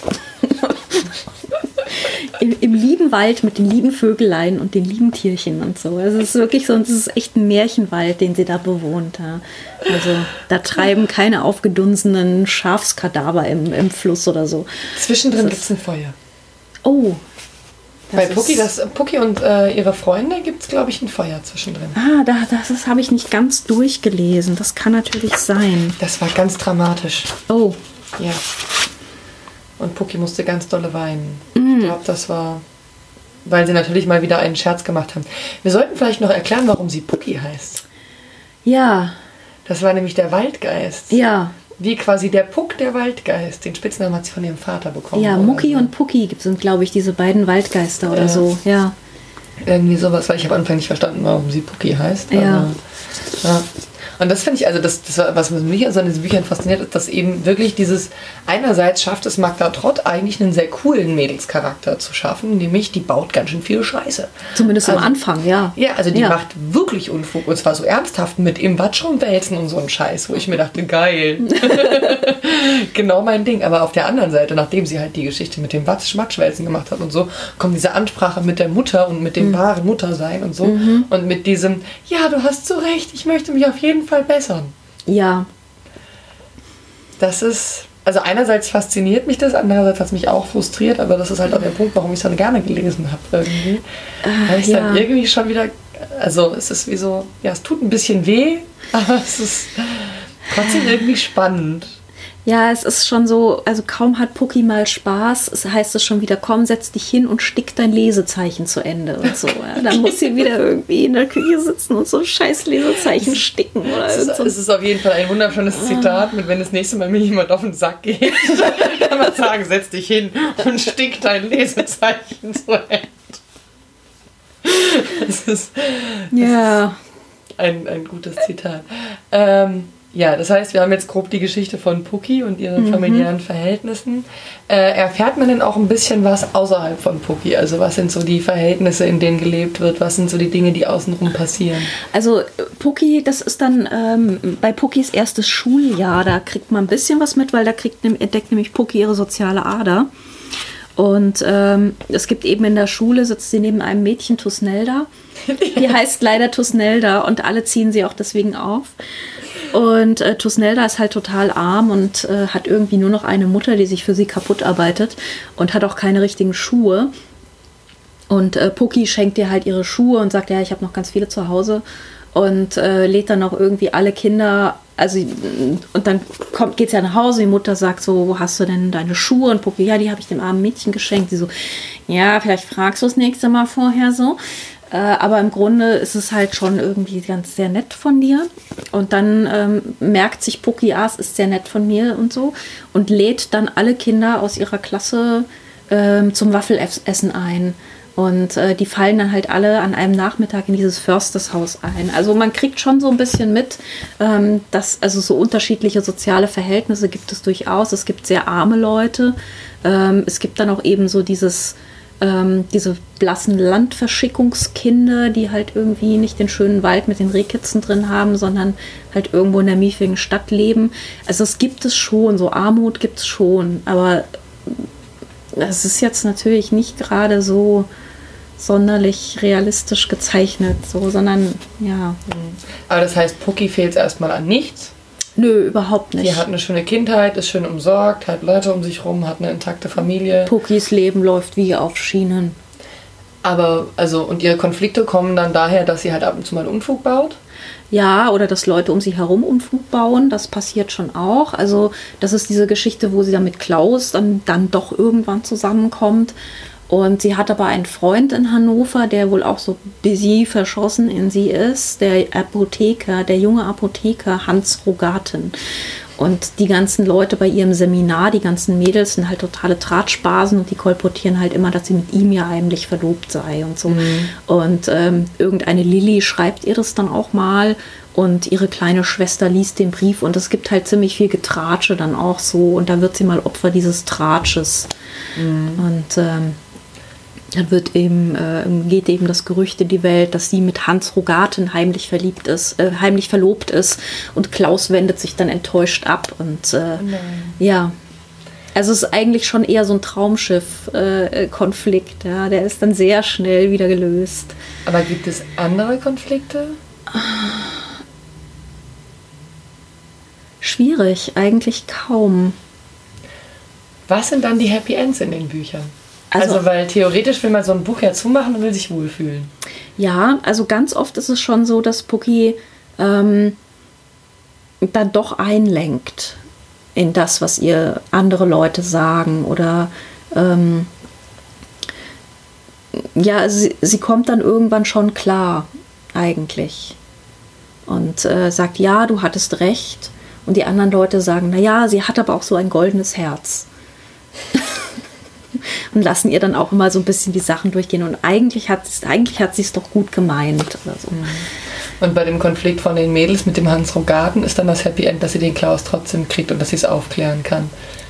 Im, Im lieben Wald mit den lieben Vögelein und den lieben Tierchen und so. Also es ist wirklich so, es ist echt ein Märchenwald, den sie da bewohnt. Ja. Also da treiben keine aufgedunsenen Schafskadaver im, im Fluss oder so. Zwischendrin gibt es ein Feuer. Oh. Bei Pucki, das, Pucki und äh, ihre Freunde gibt es, glaube ich, ein Feuer zwischendrin. Ah, da, das, das habe ich nicht ganz durchgelesen. Das kann natürlich sein. Das war ganz dramatisch. Oh. Ja. Und Pucki musste ganz dolle weinen. Mm. Ich glaube, das war, weil sie natürlich mal wieder einen Scherz gemacht haben. Wir sollten vielleicht noch erklären, warum sie Pucki heißt. Ja. Das war nämlich der Waldgeist. Ja. Wie quasi der Puck der Waldgeist. Den Spitznamen hat sie von ihrem Vater bekommen. Ja, Mucki so. und Pucki sind, glaube ich, diese beiden Waldgeister oder ja. so. Ja. Irgendwie sowas, weil ich habe am Anfang nicht verstanden, warum sie Pucki heißt. Ja. Aber, ja. Und das finde ich, also das, das was mich also an diesen Büchern fasziniert, ist, dass eben wirklich dieses, einerseits schafft es Magda Trott eigentlich einen sehr coolen Mädelscharakter zu schaffen, nämlich die baut ganz schön viel Scheiße. Zumindest also, am Anfang, ja. Ja, also die ja. macht wirklich Unfug und zwar so ernsthaft mit im Watt schon wälzen und so ein Scheiß, wo ich mir dachte, geil. Genau mein Ding. Aber auf der anderen Seite, nachdem sie halt die Geschichte mit dem Watt-Schmackschwälzen gemacht hat und so, kommt diese Ansprache mit der Mutter und mit dem mhm. wahren Muttersein und so mhm. und mit diesem, ja, du hast so recht, ich möchte mich auf jeden Fall bessern. Ja. Das ist, also einerseits fasziniert mich das, andererseits hat es mich auch frustriert, aber das ist halt auch der Punkt, warum ich es dann gerne gelesen habe irgendwie. Äh, Weil ich ja. dann irgendwie schon wieder, also es ist wie so, ja, es tut ein bisschen weh, aber es ist trotzdem irgendwie spannend. Ja, es ist schon so, also kaum hat Pucki mal Spaß, es heißt es schon wieder, komm, setz dich hin und stick dein Lesezeichen zu Ende und so. Ja. Dann muss sie wieder irgendwie in der Küche sitzen und so ein scheiß Lesezeichen sticken. Oder es, ist, so. Es ist auf jeden Fall ein wunderschönes Zitat, mit wenn das nächste Mal mir jemand auf den Sack geht, kann man sagen, setz dich hin und stick dein Lesezeichen zu Ende. Das ist, das ja. ist ein, ein gutes Zitat. Ähm, Ja, das heißt, wir haben jetzt grob die Geschichte von Pucki und ihren mhm. familiären Verhältnissen. Äh, erfährt man denn auch ein bisschen was außerhalb von Pucki? Also was sind so die Verhältnisse, in denen gelebt wird? Was sind so die Dinge, die außenrum passieren? Also Pucki, das ist dann ähm, bei Puckis erstes Schuljahr. Da kriegt man ein bisschen was mit, weil da kriegt, entdeckt nämlich Pucki ihre soziale Ader. Und ähm, es gibt eben in der Schule, sitzt sie neben einem Mädchen, Tusnelda. Die heißt leider Tusnelda und alle ziehen sie auch deswegen auf. Und äh, Tusnelda ist halt total arm und äh, hat irgendwie nur noch eine Mutter, die sich für sie kaputt arbeitet und hat auch keine richtigen Schuhe. Und äh, Pucki schenkt ihr halt ihre Schuhe und sagt, ja, ich habe noch ganz viele zu Hause. Und äh, lädt dann auch irgendwie alle Kinder, also und dann kommt, geht's ja nach Hause, die Mutter sagt so, wo hast du denn deine Schuhe? Und Pucki, ja, die habe ich dem armen Mädchen geschenkt. Sie so, ja, vielleicht fragst du das nächste Mal vorher so. Äh, aber im Grunde ist es halt schon irgendwie ganz sehr nett von dir. Und dann ähm, merkt sich Pucki, ah, es ist sehr nett von mir und so. Und lädt dann alle Kinder aus ihrer Klasse ähm, zum Waffelessen ein. Und äh, die fallen dann halt alle an einem Nachmittag in dieses Förstershaus ein. Also man kriegt schon so ein bisschen mit, ähm, dass also so unterschiedliche soziale Verhältnisse gibt es durchaus. Es gibt sehr arme Leute. Ähm, es gibt dann auch eben so dieses, ähm, diese blassen Landverschickungskinder, die halt irgendwie nicht den schönen Wald mit den Rehkitzen drin haben, sondern halt irgendwo in der miefigen Stadt leben. Also es gibt es schon, so Armut gibt es schon, aber das ist jetzt natürlich nicht gerade so sonderlich realistisch gezeichnet, so, sondern ja. Aber das heißt, Pucki fehlt erstmal an nichts? Nö, überhaupt nicht. Sie hat eine schöne Kindheit, ist schön umsorgt, hat Leute um sich rum, hat eine intakte Familie. Puckis Leben läuft wie auf Schienen. Aber, also, und ihre Konflikte kommen dann daher, dass sie halt ab und zu mal Unfug baut? Ja, oder dass Leute um sie herum Unfug bauen, das passiert schon auch. Also das ist diese Geschichte, wo sie dann mit Klaus dann, dann doch irgendwann zusammenkommt. Und sie hat aber einen Freund in Hannover, der wohl auch so busy verschossen in sie ist, der Apotheker, der junge Apotheker Hans Rogaten. Und die ganzen Leute bei ihrem Seminar, die ganzen Mädels sind halt totale Tratschbasen und die kolportieren halt immer, dass sie mit ihm ja eigentlich verlobt sei und so. Mhm. Und ähm, irgendeine Lilly schreibt ihr das dann auch mal und ihre kleine Schwester liest den Brief und es gibt halt ziemlich viel Getratsche dann auch so und dann wird sie mal Opfer dieses Tratsches. Mhm. Und ähm, dann wird eben, äh, geht eben das Gerücht in die Welt, dass sie mit Hans Rogaten heimlich verliebt ist, äh, heimlich verlobt ist und Klaus wendet sich dann enttäuscht ab und äh, oh ja, also es ist eigentlich schon eher so ein Traumschiff-Konflikt, äh, ja, der ist dann sehr schnell wieder gelöst. Aber gibt es andere Konflikte? Schwierig, eigentlich kaum. Was sind dann die Happy Ends in den Büchern? Also, Also, weil theoretisch will man so ein Buch ja zumachen und will sich wohlfühlen. ja, also ganz oft ist es schon so, dass Pucki ähm, dann doch einlenkt in das, was ihr andere Leute sagen oder ähm, ja, also sie, sie kommt dann irgendwann schon klar eigentlich und äh, sagt, ja, du hattest recht und die anderen Leute sagen, naja, sie hat aber auch so ein goldenes Herz. Und lassen ihr dann auch immer so ein bisschen die Sachen durchgehen. Und eigentlich hat sie eigentlich hat es doch gut gemeint. Oder so. Und bei dem Konflikt von den Mädels mit dem Hans Rogaten ist dann das Happy End, dass sie den Klaus trotzdem kriegt und dass sie es aufklären kann.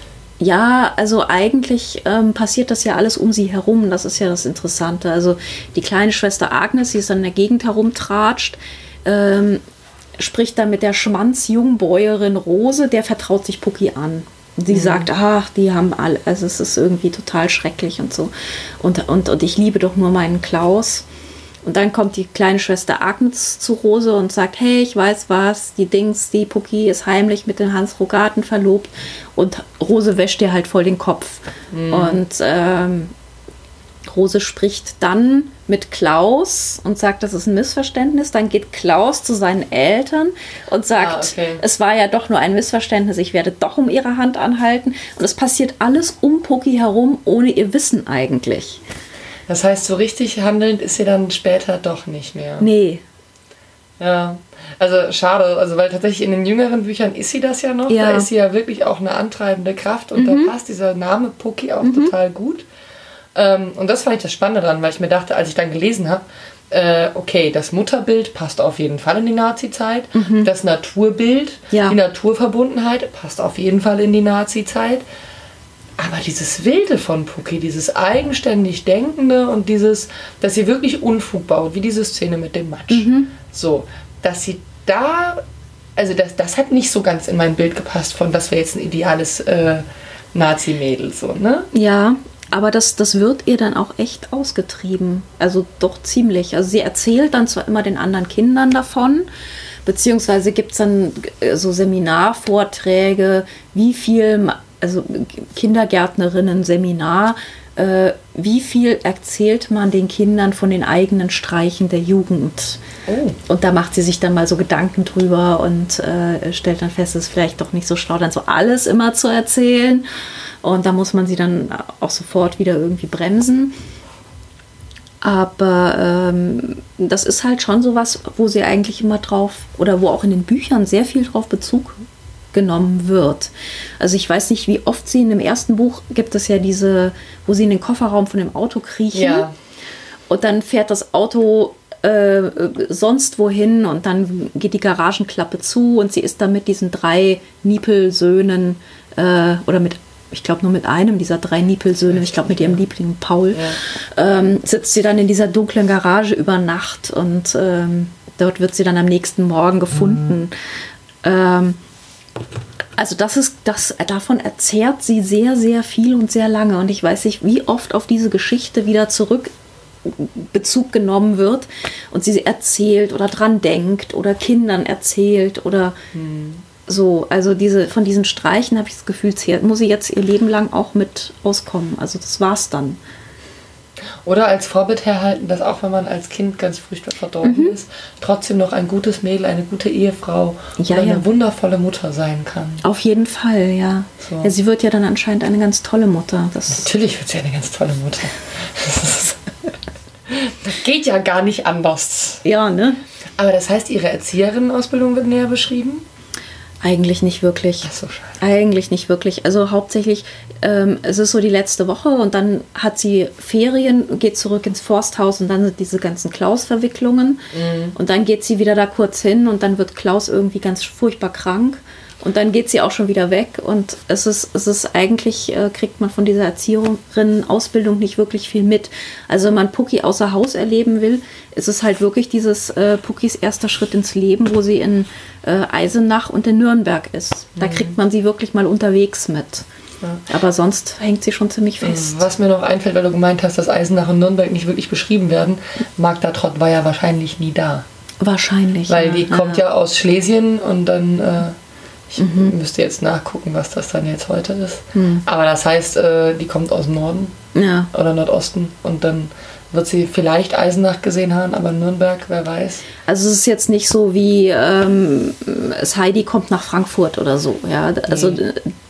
Ja, also eigentlich ähm, passiert das ja alles um sie herum. Das ist ja das Interessante. Also die kleine Schwester Agnes, die ist dann in der Gegend herumtratscht, ähm, spricht dann mit der Schmanzjungbäuerin Rose, der vertraut sich Pucki an. Sie mhm. sagt, ach, die haben alle, also es ist irgendwie total schrecklich und so. Und, und, und ich liebe doch nur meinen Klaus. Und dann kommt die kleine Schwester Agnes zu Rose und sagt, hey, ich weiß was, die Dings, die Pucki ist heimlich mit dem Hans Rogaten verlobt. Und Rose wäscht ihr halt voll den Kopf. Mhm. Und ähm, Rose spricht dann mit Klaus und sagt, das ist ein Missverständnis. Dann geht Klaus zu seinen Eltern und sagt, ah, okay. Es war ja doch nur ein Missverständnis, ich werde doch um ihre Hand anhalten. Und es passiert alles um Pucki herum, ohne ihr Wissen eigentlich. Das heißt, so richtig handelnd ist sie dann später doch nicht mehr. Nee. Ja, also schade, also weil tatsächlich in den jüngeren Büchern ist sie das ja noch. Ja. Da ist sie ja wirklich auch eine antreibende Kraft und mhm. da passt dieser Name Pucki auch mhm. total gut. Ähm, und das fand ich das Spannende dran, weil ich mir dachte, als ich dann gelesen habe, äh, okay, das Mutterbild passt auf jeden Fall in die Nazi-Zeit, mhm. das Naturbild, ja. die Naturverbundenheit passt auf jeden Fall in die Nazi-Zeit, aber dieses Wilde von Pucki, dieses eigenständig Denkende und dieses, dass sie wirklich Unfug baut, wie diese Szene mit dem Matsch, mhm. so, dass sie da, also das, das hat nicht so ganz in mein Bild gepasst von, das wäre jetzt ein ideales äh, Nazi-Mädel, so, ne? Ja, aber das, das wird ihr dann auch echt ausgetrieben. Also doch ziemlich. Also sie erzählt dann zwar immer den anderen Kindern davon, beziehungsweise gibt es dann so Seminarvorträge, wie viel, also Kindergärtnerinnen-Seminar, äh, wie viel erzählt man den Kindern von den eigenen Streichen der Jugend. Oh. Und da macht sie sich dann mal so Gedanken drüber und äh, stellt dann fest, es ist vielleicht doch nicht so schlau, dann so alles immer zu erzählen. Und da muss man sie dann auch sofort wieder irgendwie bremsen. Aber ähm, das ist halt schon sowas, wo sie eigentlich immer drauf, oder wo auch in den Büchern sehr viel drauf Bezug genommen wird. Also ich weiß nicht, wie oft sie in dem ersten Buch gibt es ja diese, wo sie in den Kofferraum von dem Auto kriechen. Ja. Und dann fährt das Auto äh, sonst wohin und dann geht die Garagenklappe zu und sie ist dann mit diesen drei Niepelsöhnen äh, oder mit ich glaube nur mit einem dieser drei Niepelsöhne, ich glaube mit ihrem Liebling Paul, ja. ähm, sitzt sie dann in dieser dunklen Garage über Nacht und ähm, dort wird sie dann am nächsten Morgen gefunden. Mhm. Ähm, also das ist, das, davon erzählt sie sehr, sehr viel und sehr lange und ich weiß nicht, wie oft auf diese Geschichte wieder zurück Bezug genommen wird und sie erzählt oder dran denkt oder Kindern erzählt oder mhm. So, also diese, von diesen Streichen habe ich das Gefühl, muss sie jetzt ihr Leben lang auch mit auskommen. Also das war's dann. Oder als Vorbild herhalten, dass auch wenn man als Kind ganz furchtbar verdorben mhm. ist, trotzdem noch ein gutes Mädel, eine gute Ehefrau ja, oder ja. eine wundervolle Mutter sein kann. Auf jeden Fall, ja. So. Ja. Sie wird ja dann anscheinend eine ganz tolle Mutter. Das Natürlich wird sie eine ganz tolle Mutter. Das geht ja gar nicht anders. Ja, ne? Aber das heißt, ihre Erzieherinnenausbildung wird näher beschrieben? Eigentlich nicht wirklich. Ach so, schade. Eigentlich nicht wirklich. Also hauptsächlich, ähm, es ist so die letzte Woche und dann hat sie Ferien, geht zurück ins Forsthaus und dann sind diese ganzen Klaus-Verwicklungen. Mhm. Und dann geht sie wieder da kurz hin und dann wird Klaus irgendwie ganz furchtbar krank. Und dann geht sie auch schon wieder weg. Und es ist, es ist eigentlich, äh, kriegt man von dieser Erzieherin-Ausbildung nicht wirklich viel mit. Also wenn man Pucki außer Haus erleben will, ist es halt wirklich dieses äh, Puckis erster Schritt ins Leben, wo sie in äh, Eisenach und in Nürnberg ist. Da kriegt man sie wirklich mal unterwegs mit. Ja. Aber sonst hängt sie schon ziemlich fest. Was mir noch einfällt, weil du gemeint hast, dass Eisenach und Nürnberg nicht wirklich beschrieben werden, Magda Trott war ja wahrscheinlich nie da. Wahrscheinlich. Weil ja, die ja. kommt ja aus Schlesien und dann, äh, ich mhm. müsste jetzt nachgucken, was das dann jetzt heute ist. Mhm. Aber das heißt, äh, die kommt aus dem Norden ja. oder Nordosten und dann wird sie vielleicht Eisenach gesehen haben, aber Nürnberg, wer weiß. Also es ist jetzt nicht so wie ähm, es Heidi kommt nach Frankfurt oder so. Ja? Also nee.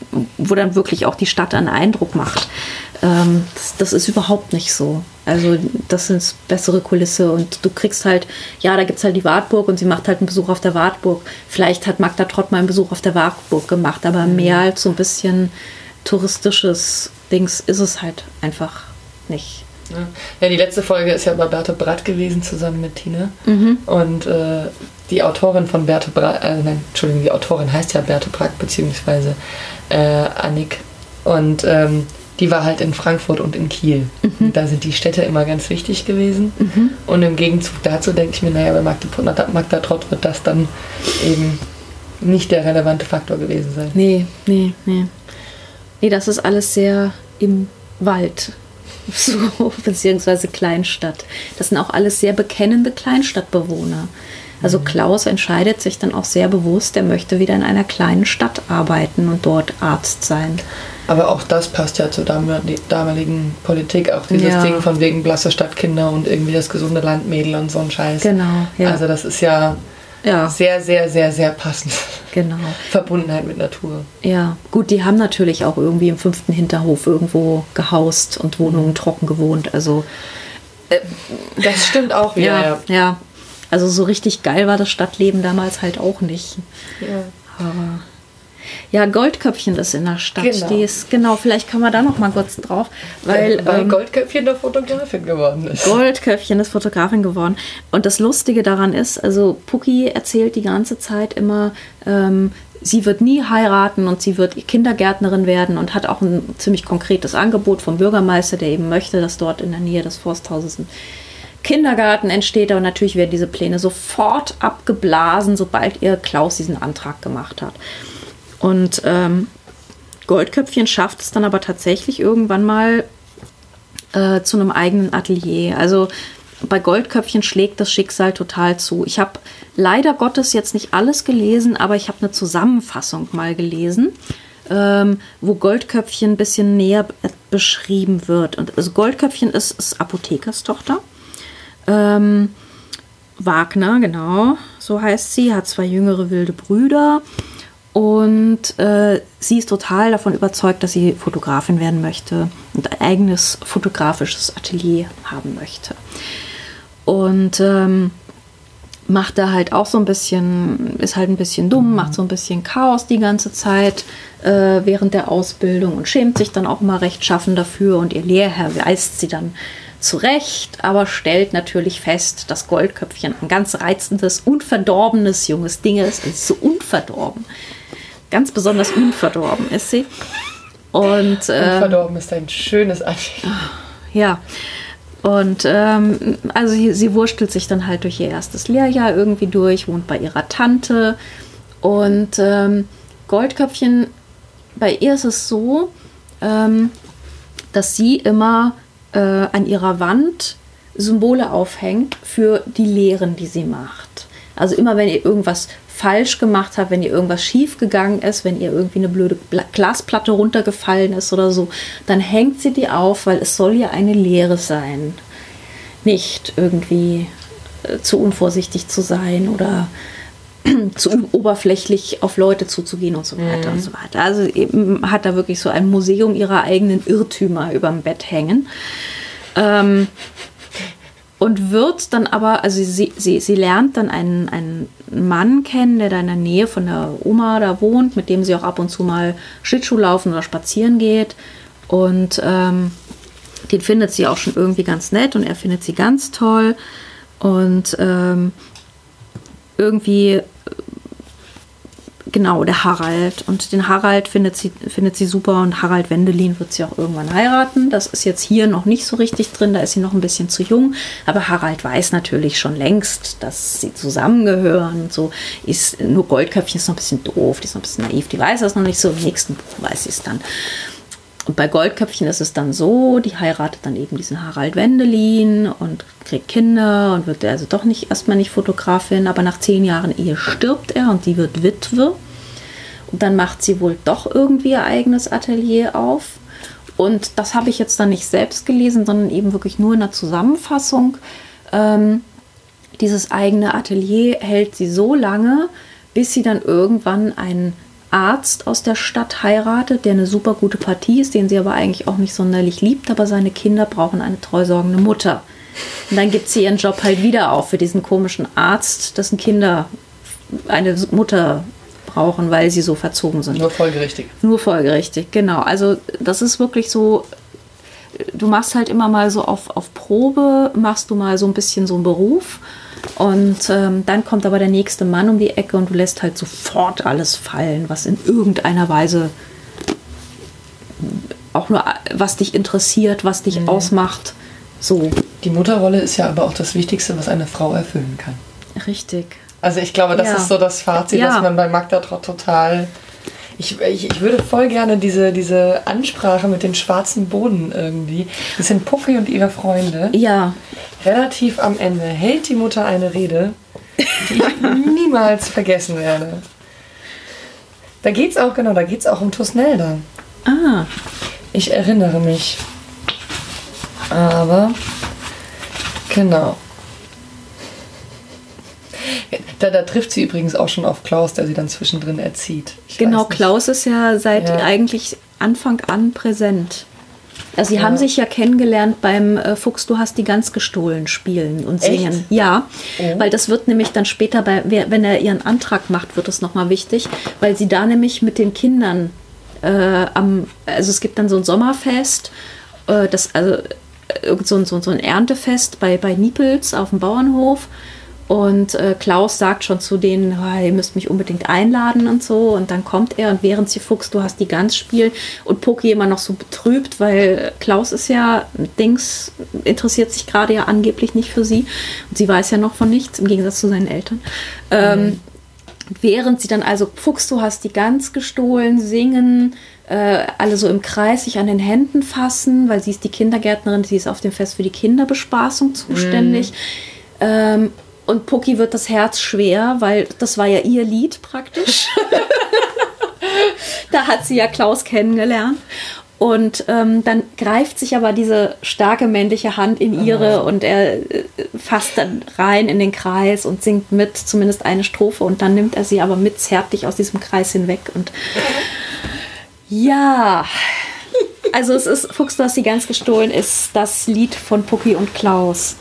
Wo dann wirklich auch die Stadt einen Eindruck macht. Ähm, das, das ist überhaupt nicht so. Also das ist bessere Kulisse und du kriegst halt, ja, da gibt es halt die Wartburg und sie macht halt einen Besuch auf der Wartburg. Vielleicht hat Magda Trott mal einen Besuch auf der Wartburg gemacht, aber mhm. mehr als so ein bisschen touristisches Dings ist es halt einfach nicht. Ja. ja, die letzte Folge ist ja über Bertolt Bratt gewesen, zusammen mit Tine. Mhm. Und äh, die Autorin von Bertolt Bratt, äh, nein, Entschuldigung, die Autorin heißt ja Bertolt Bratt, beziehungsweise äh, Annik. Und ähm, die war halt in Frankfurt und in Kiel. Mhm. Da sind die Städte immer ganz wichtig gewesen. Mhm. Und im Gegenzug dazu denke ich mir, naja, bei Magda, Magda Trott wird das dann eben nicht der relevante Faktor gewesen sein. Nee, nee, nee. Nee, das ist alles sehr im Wald. So, beziehungsweise Kleinstadt. Das sind auch alles sehr bekennende Kleinstadtbewohner. Also Klaus entscheidet sich dann auch sehr bewusst, er möchte wieder in einer kleinen Stadt arbeiten und dort Arzt sein. Aber auch das passt ja zur damaligen Politik, auch dieses ja. Ding von wegen blasse Stadtkinder und irgendwie das gesunde Landmädel und so ein Scheiß. Genau, ja. Also das ist ja, ja sehr, sehr, sehr, sehr passend. Genau. Verbundenheit mit Natur. Ja, gut, die haben natürlich auch irgendwie im fünften Hinterhof irgendwo gehaust und Wohnungen mhm. trocken gewohnt. Also äh, das stimmt auch wieder. Ja, ja. ja. Also so richtig geil war das Stadtleben damals halt auch nicht. Ja. Aber ja, Goldköpfchen ist in der Stadt. Genau. Die ist, genau, vielleicht kommen wir da noch mal kurz drauf. Weil, ja, weil ähm, Goldköpfchen der Fotografin geworden ist. Goldköpfchen ist Fotografin geworden. Und das Lustige daran ist, also Pucki erzählt die ganze Zeit immer, ähm, sie wird nie heiraten und sie wird Kindergärtnerin werden und hat auch ein ziemlich konkretes Angebot vom Bürgermeister, der eben möchte, dass dort in der Nähe des Forsthauses ein Kindergarten entsteht. Aber natürlich werden diese Pläne sofort abgeblasen, sobald ihr Klaus diesen Antrag gemacht hat. Und ähm, Goldköpfchen schafft es dann aber tatsächlich irgendwann mal äh, zu einem eigenen Atelier. Also bei Goldköpfchen schlägt das Schicksal total zu. Ich habe leider Gottes jetzt nicht alles gelesen, aber ich habe eine Zusammenfassung mal gelesen, ähm, wo Goldköpfchen ein bisschen näher beschrieben wird. Und also Goldköpfchen ist, ist Apothekerstochter. Ähm, Wagner, genau, so heißt sie, hat zwei jüngere wilde Brüder. Und äh, sie ist total davon überzeugt, dass sie Fotografin werden möchte und ein eigenes fotografisches Atelier haben möchte. Und ähm, macht da halt auch so ein bisschen, ist halt ein bisschen dumm, macht so ein bisschen Chaos die ganze Zeit äh, während der Ausbildung und schämt sich dann auch mal rechtschaffen dafür. Und ihr Lehrherr weist sie dann zurecht, aber stellt natürlich fest, dass Goldköpfchen ein ganz reizendes, unverdorbenes junges Ding ist. Es ist so unverdorben. Ganz besonders unverdorben ist sie. Und, äh, unverdorben ist ein schönes Adjektiv. Ja. Und ähm, also sie, sie wurstelt sich dann halt durch ihr erstes Lehrjahr irgendwie durch, wohnt bei ihrer Tante. Und ähm, Goldköpfchen, bei ihr ist es so, ähm, dass sie immer äh, an ihrer Wand Symbole aufhängt für die Lehren, die sie macht. Also immer, wenn ihr irgendwas falsch gemacht habt, wenn ihr irgendwas schief gegangen ist, wenn ihr irgendwie eine blöde Glasplatte runtergefallen ist oder so, dann hängt sie die auf, weil es soll ja eine Lehre sein. Nicht irgendwie äh, zu unvorsichtig zu sein oder zu oberflächlich auf Leute zuzugehen und so weiter mhm. und so weiter. Also eben hat da wirklich so ein Museum ihrer eigenen Irrtümer überm Bett hängen. Ähm, Und wird dann aber, also sie, sie, sie lernt dann einen, einen Mann kennen, der da in der Nähe von der Oma da wohnt, mit dem sie auch ab und zu mal Schlittschuh laufen oder spazieren geht. Und ähm, den findet sie auch schon irgendwie ganz nett und er findet sie ganz toll. Und ähm, irgendwie genau, der Harald. Und den Harald findet sie, findet sie super und Harald Wendelin wird sie auch irgendwann heiraten. Das ist jetzt hier noch nicht so richtig drin, da ist sie noch ein bisschen zu jung. Aber Harald weiß natürlich schon längst, dass sie zusammengehören und so. Ist, nur Goldköpfchen ist noch ein bisschen doof, die ist noch ein bisschen naiv, die weiß das noch nicht so. Im nächsten Buch weiß sie es dann. Und bei Goldköpfchen ist es dann so, die heiratet dann eben diesen Harald Wendelin und kriegt Kinder und wird also doch nicht erstmal nicht Fotografin, aber nach zehn Jahren Ehe stirbt er und die wird Witwe. Und dann macht sie wohl doch irgendwie ihr eigenes Atelier auf. Und das habe ich jetzt dann nicht selbst gelesen, sondern eben wirklich nur in der Zusammenfassung. Ähm, dieses eigene Atelier hält sie so lange, bis sie dann irgendwann einen Arzt aus der Stadt heiratet, der eine super gute Partie ist, den sie aber eigentlich auch nicht sonderlich liebt, aber seine Kinder brauchen eine treusorgende Mutter. Und dann gibt sie ihren Job halt wieder auf für diesen komischen Arzt, dessen Kinder eine Mutter brauchen, weil sie so verzogen sind. Nur folgerichtig. Nur folgerichtig, genau. Also das ist wirklich so, du machst halt immer mal so auf, auf Probe, machst du mal so ein bisschen so einen Beruf. Und ähm, dann kommt aber der nächste Mann um die Ecke und du lässt halt sofort alles fallen, was in irgendeiner Weise auch nur, was dich interessiert, was dich mhm. ausmacht. So. Die Mutterrolle ist ja aber auch das Wichtigste, was eine Frau erfüllen kann. Richtig. Also ich glaube, das ja. ist so das Fazit, ja. was man bei Magda Trott total... Ich, ich, ich würde voll gerne diese, diese Ansprache mit den schwarzen Boden irgendwie. Das sind Pucki und ihre Freunde. Ja. Relativ am Ende hält die Mutter eine Rede, die ich niemals vergessen werde. Da geht's auch, genau, da geht's auch um Tusnelda. Ah. Ich erinnere mich. Aber, genau. Da, da trifft sie übrigens auch schon auf Klaus, der sie dann zwischendrin erzieht. Ich genau, Klaus ist ja seit ja. eigentlich Anfang an präsent. Also sie ja. haben sich ja kennengelernt beim äh, Fuchs, du hast die Gans gestohlen spielen und singen. Echt? Ja, oh. weil das wird nämlich dann später, bei, wenn er ihren Antrag macht, wird es nochmal wichtig, weil sie da nämlich mit den Kindern äh, am, also es gibt dann so ein Sommerfest, äh, das, also äh, so, so, so ein Erntefest bei, bei Niepels auf dem Bauernhof. Und äh, Klaus sagt schon zu denen, oh, ihr müsst mich unbedingt einladen und so. Und dann kommt er und während sie Fuchs, du hast die Gans spielen und Pucki immer noch so betrübt, weil Klaus ist ja, Dings interessiert sich gerade ja angeblich nicht für sie. Und sie weiß ja noch von nichts, im Gegensatz zu seinen Eltern. Mhm. Ähm, während sie dann also Fuchs, du hast die Gans gestohlen, singen, äh, alle so im Kreis sich an den Händen fassen, weil sie ist die Kindergärtnerin, sie ist auf dem Fest für die Kinderbespaßung zuständig. Mhm. Ähm, Und Pucki wird das Herz schwer, weil das war ja ihr Lied praktisch. Da hat sie ja Klaus kennengelernt. Und ähm, dann greift sich aber diese starke männliche Hand in ihre oh. und er äh, fasst dann rein in den Kreis und singt mit, zumindest eine Strophe. Und dann nimmt er sie aber mit zärtlich aus diesem Kreis hinweg. Und ja, also es ist, Fuchs, du hast die Gans gestohlen, ist das Lied von Pucki und Klaus.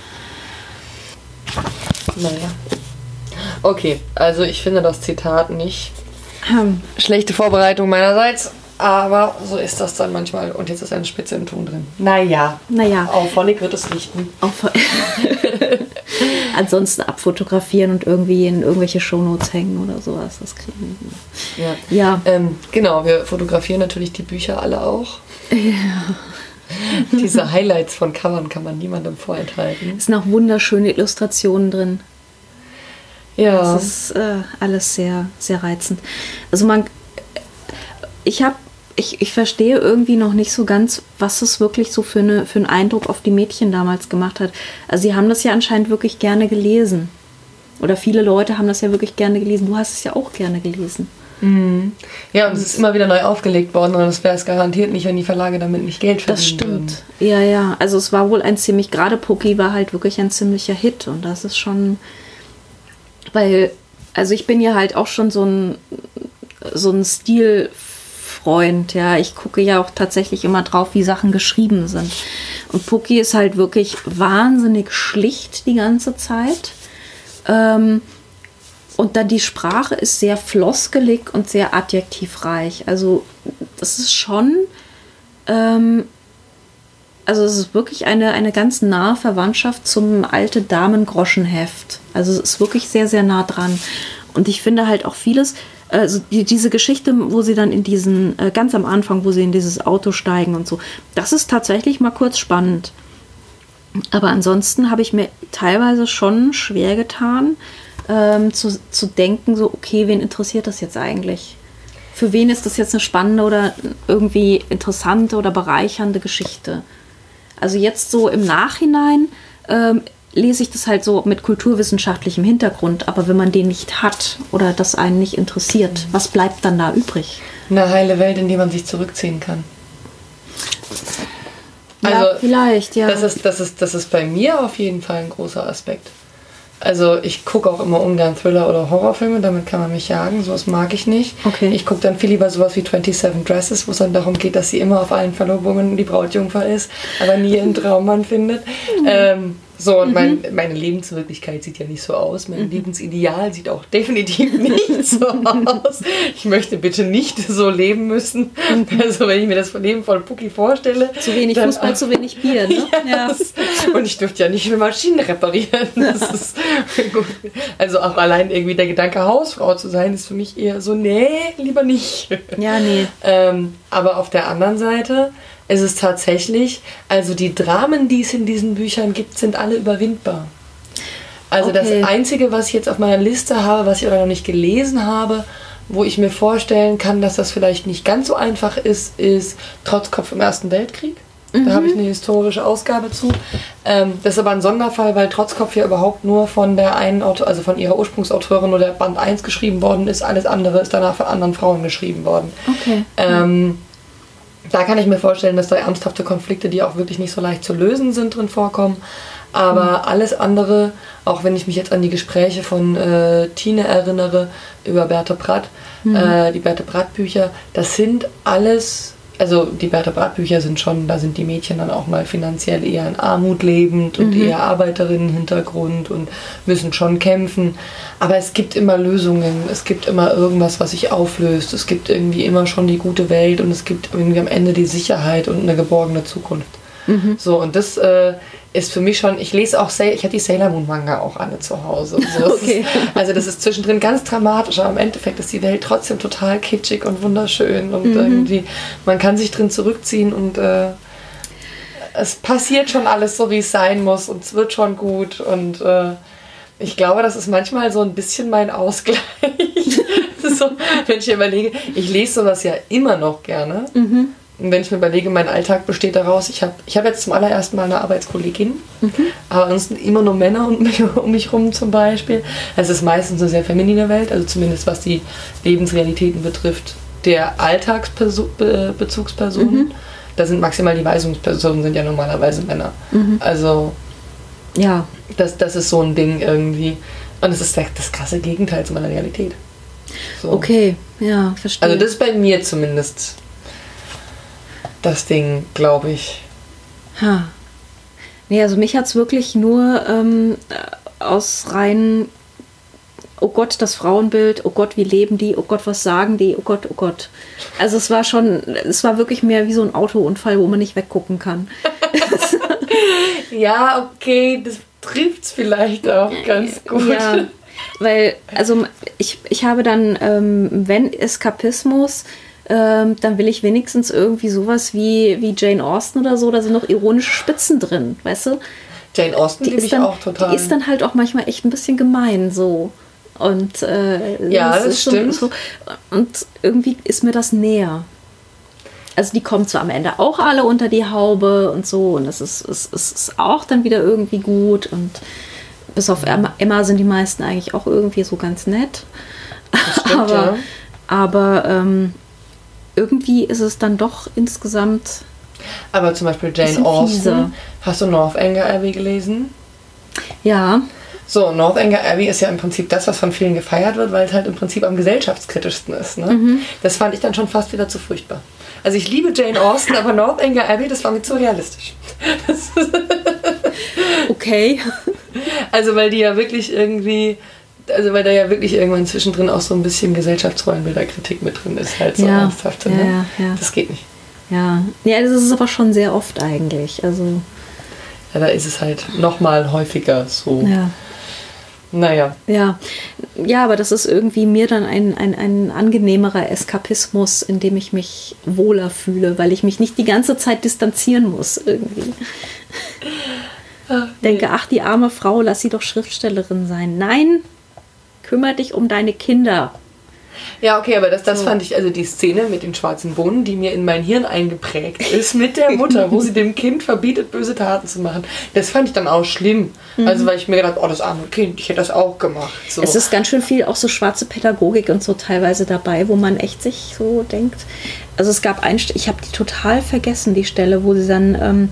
Naja. Okay, also ich finde das Zitat nicht Hm. schlechte Vorbereitung meinerseits, aber so ist das dann manchmal. Und jetzt ist eine Spitze im Ton drin. Naja. Naja. Auf Honig wird es richten. Auf Ansonsten abfotografieren und irgendwie in irgendwelche Shownotes hängen oder sowas. Das kriegen wir. Ja. Ja. Ähm, genau, wir fotografieren natürlich die Bücher alle auch. Ja. Diese Highlights von Covern kann man niemandem vorenthalten. Es sind auch wunderschöne Illustrationen drin. Ja. Das ist äh, alles sehr, sehr reizend. Also man, ich habe, ich, ich verstehe irgendwie noch nicht so ganz, was es wirklich so für, eine, für einen Eindruck auf die Mädchen damals gemacht hat. Also sie haben das ja anscheinend wirklich gerne gelesen. Oder viele Leute haben das ja wirklich gerne gelesen. Du hast es ja auch gerne gelesen. Mhm. Ja, und es ist immer wieder neu aufgelegt worden und das wäre es garantiert nicht, wenn die Verlage damit nicht Geld verdienen. Das stimmt. Würden. Ja, ja. Also es war wohl ein ziemlich, gerade Pucki war halt wirklich ein ziemlicher Hit und das ist schon, weil, also ich bin ja halt auch schon so ein, so ein Stilfreund, ja. Ich gucke ja auch tatsächlich immer drauf, wie Sachen geschrieben sind. Und Pucki ist halt wirklich wahnsinnig schlicht die ganze Zeit. Ähm, Und dann die Sprache ist sehr floskelig und sehr adjektivreich. Also das ist schon, ähm, also es ist wirklich eine, eine ganz nahe Verwandtschaft zum alte Damen-Groschenheft. Also es ist wirklich sehr, sehr nah dran. Und ich finde halt auch vieles, Also die, diese Geschichte, wo sie dann in diesen, äh, ganz am Anfang, wo sie in dieses Auto steigen und so, das ist tatsächlich mal kurz spannend. Aber ansonsten habe ich mir teilweise schon schwer getan, ähm, zu, zu denken, so, okay, wen interessiert das jetzt eigentlich? Für wen ist das jetzt eine spannende oder irgendwie interessante oder bereichernde Geschichte? Also jetzt so im Nachhinein ähm, lese ich das halt so mit kulturwissenschaftlichem Hintergrund, aber wenn man den nicht hat oder das einen nicht interessiert, was bleibt dann da übrig? Eine heile Welt, in die man sich zurückziehen kann. Also, ja, vielleicht, ja. Das ist, das, ist, das ist bei mir auf jeden Fall ein großer Aspekt. Also ich gucke auch immer ungern Thriller oder Horrorfilme, damit kann man mich jagen, sowas mag ich nicht. Okay. Ich gucke dann viel lieber sowas wie siebenundzwanzig Dresses, wo es dann darum geht, dass sie immer auf allen Verlobungen die Brautjungfer ist, aber nie einen Traummann findet. Mhm. Ähm, so, und mein, meine Lebenswirklichkeit sieht ja nicht so aus. Mein mhm. Lebensideal sieht auch definitiv nicht so aus. Ich möchte bitte nicht so leben müssen. Also wenn ich mir das Leben von Pucki vorstelle. Zu wenig dann, Fußball, zu wenig Bier, ne? Ja, ja. Und ich dürfte ja nicht mehr Maschinen reparieren. Das ist gut. Also auch allein irgendwie der Gedanke, Hausfrau zu sein, ist für mich eher so, nee, lieber nicht. Ja, nee. Ähm, aber auf der anderen Seite ist es tatsächlich, also die Dramen, die es in diesen Büchern gibt, sind alle überwindbar. Also okay. Das Einzige, was ich jetzt auf meiner Liste habe, was ich aber noch nicht gelesen habe, wo ich mir vorstellen kann, dass das vielleicht nicht ganz so einfach ist, ist Trotzkopf im Ersten Weltkrieg. Mhm. Da habe ich eine historische Ausgabe zu. Ähm, das ist aber ein Sonderfall, weil Trotzkopf ja überhaupt nur von der einen Autor, also von ihrer Ursprungsautorin oder Band eins geschrieben worden ist. Alles andere ist danach von anderen Frauen geschrieben worden. Okay. Ähm, Da kann ich mir vorstellen, dass da ernsthafte Konflikte, die auch wirklich nicht so leicht zu lösen sind, drin vorkommen. Aber mhm. alles andere, auch wenn ich mich jetzt an die Gespräche von äh, Tine erinnere über Bertolt Bratt, mhm. äh, die Bertolt Bratt Bücher, das sind alles, also die Bertolt Bratt Bücher sind schon, da sind die Mädchen dann auch mal finanziell eher in Armut lebend und mhm. eher Arbeiterinnenhintergrund und müssen schon kämpfen. Aber es gibt immer Lösungen, es gibt immer irgendwas, was sich auflöst, es gibt irgendwie immer schon die gute Welt und es gibt irgendwie am Ende die Sicherheit und eine geborgene Zukunft. Mhm. So, und das äh, ist für mich schon, ich lese auch, ich hatte die Sailor Moon Manga auch alle zu Hause. So, okay. ist, also das ist zwischendrin ganz dramatisch, aber im Endeffekt ist die Welt trotzdem total kitschig und wunderschön und mhm. irgendwie, man kann sich drin zurückziehen und äh, es passiert schon alles so, wie es sein muss und es wird schon gut und äh, ich glaube, das ist manchmal so ein bisschen mein Ausgleich. So, wenn ich mir überlege, ich lese sowas ja immer noch gerne. Mhm. Und wenn ich mir überlege, mein Alltag besteht daraus, ich habe ich hab jetzt zum allerersten Mal eine Arbeitskollegin, mhm. aber ansonsten immer nur Männer um mich, um mich rum zum Beispiel. Es ist meistens eine sehr feminine Welt, also zumindest was die Lebensrealitäten betrifft, der Alltagsbezugspersonen. Mhm. Da sind maximal die Weisungspersonen, sind ja normalerweise Männer. Mhm. Also ja. Das, das ist so ein Ding irgendwie. Und es ist das krasse Gegenteil zu meiner Realität. So. Okay, ja, verstehe. Also das ist bei mir zumindest das Ding, glaube ich. Ha. Nee, also mich hat es wirklich nur ähm, aus rein, oh Gott, das Frauenbild, oh Gott, wie leben die, oh Gott, was sagen die, oh Gott, oh Gott. Also es war schon, es war wirklich mehr wie so ein Autounfall, wo man nicht weggucken kann. Ja, okay, das trifft es vielleicht auch ganz gut. Ja, weil, also ich, ich habe dann, ähm, wenn Eskapismus, ähm, dann will ich wenigstens irgendwie sowas wie, wie Jane Austen oder so, da sind noch ironische Spitzen drin, weißt du? Jane Austen liebe ich dann, auch total. Die ist dann halt auch manchmal echt ein bisschen gemein so. Und äh, ja, das, das stimmt. So, und irgendwie ist mir das näher. Also die kommen zwar am Ende auch alle unter die Haube und so und es ist, es, es ist auch dann wieder irgendwie gut und bis auf Emma, Emma sind die meisten eigentlich auch irgendwie so ganz nett. Das stimmt, aber ja. aber ähm, irgendwie ist es dann doch insgesamt. Aber zum Beispiel Jane Austen, hast du Northanger Abbey gelesen? Ja. So, Northanger Abbey ist ja im Prinzip das, was von vielen gefeiert wird, weil es halt im Prinzip am gesellschaftskritischsten ist. Ne? Mhm. Das fand ich dann schon fast wieder zu furchtbar. Also ich liebe Jane Austen, aber Northanger Abbey, das war mir zu realistisch. Okay. Also weil die ja wirklich irgendwie, also weil da ja wirklich irgendwann zwischendrin auch so ein bisschen Gesellschaftsrollenbilderkritik mit drin ist, halt so ja, ernsthaft. Ja, ne? ja. Das geht nicht. Ja. Ja, das ist aber schon sehr oft eigentlich. Also ja, da ist es halt nochmal häufiger so. Ja. Naja. Ja. Ja, aber das ist irgendwie mir dann ein, ein, ein angenehmerer Eskapismus, in dem ich mich wohler fühle, weil ich mich nicht die ganze Zeit distanzieren muss irgendwie. Ach, denke, ach, die arme Frau, lass sie doch Schriftstellerin sein. Nein, kümmere dich um deine Kinder. Ja, okay, aber das, das so. fand ich, also die Szene mit den schwarzen Bohnen, die mir in mein Hirn eingeprägt ist, mit der Mutter, wo sie dem Kind verbietet, böse Taten zu machen, das fand ich dann auch schlimm. Mhm. Also, weil ich mir gedacht, oh, das arme Kind, ich hätte das auch gemacht. So. Es ist ganz schön viel auch so schwarze Pädagogik und so teilweise dabei, wo man echt sich so denkt. Also es gab ein, ich habe die total vergessen, die Stelle, wo sie dann, ähm,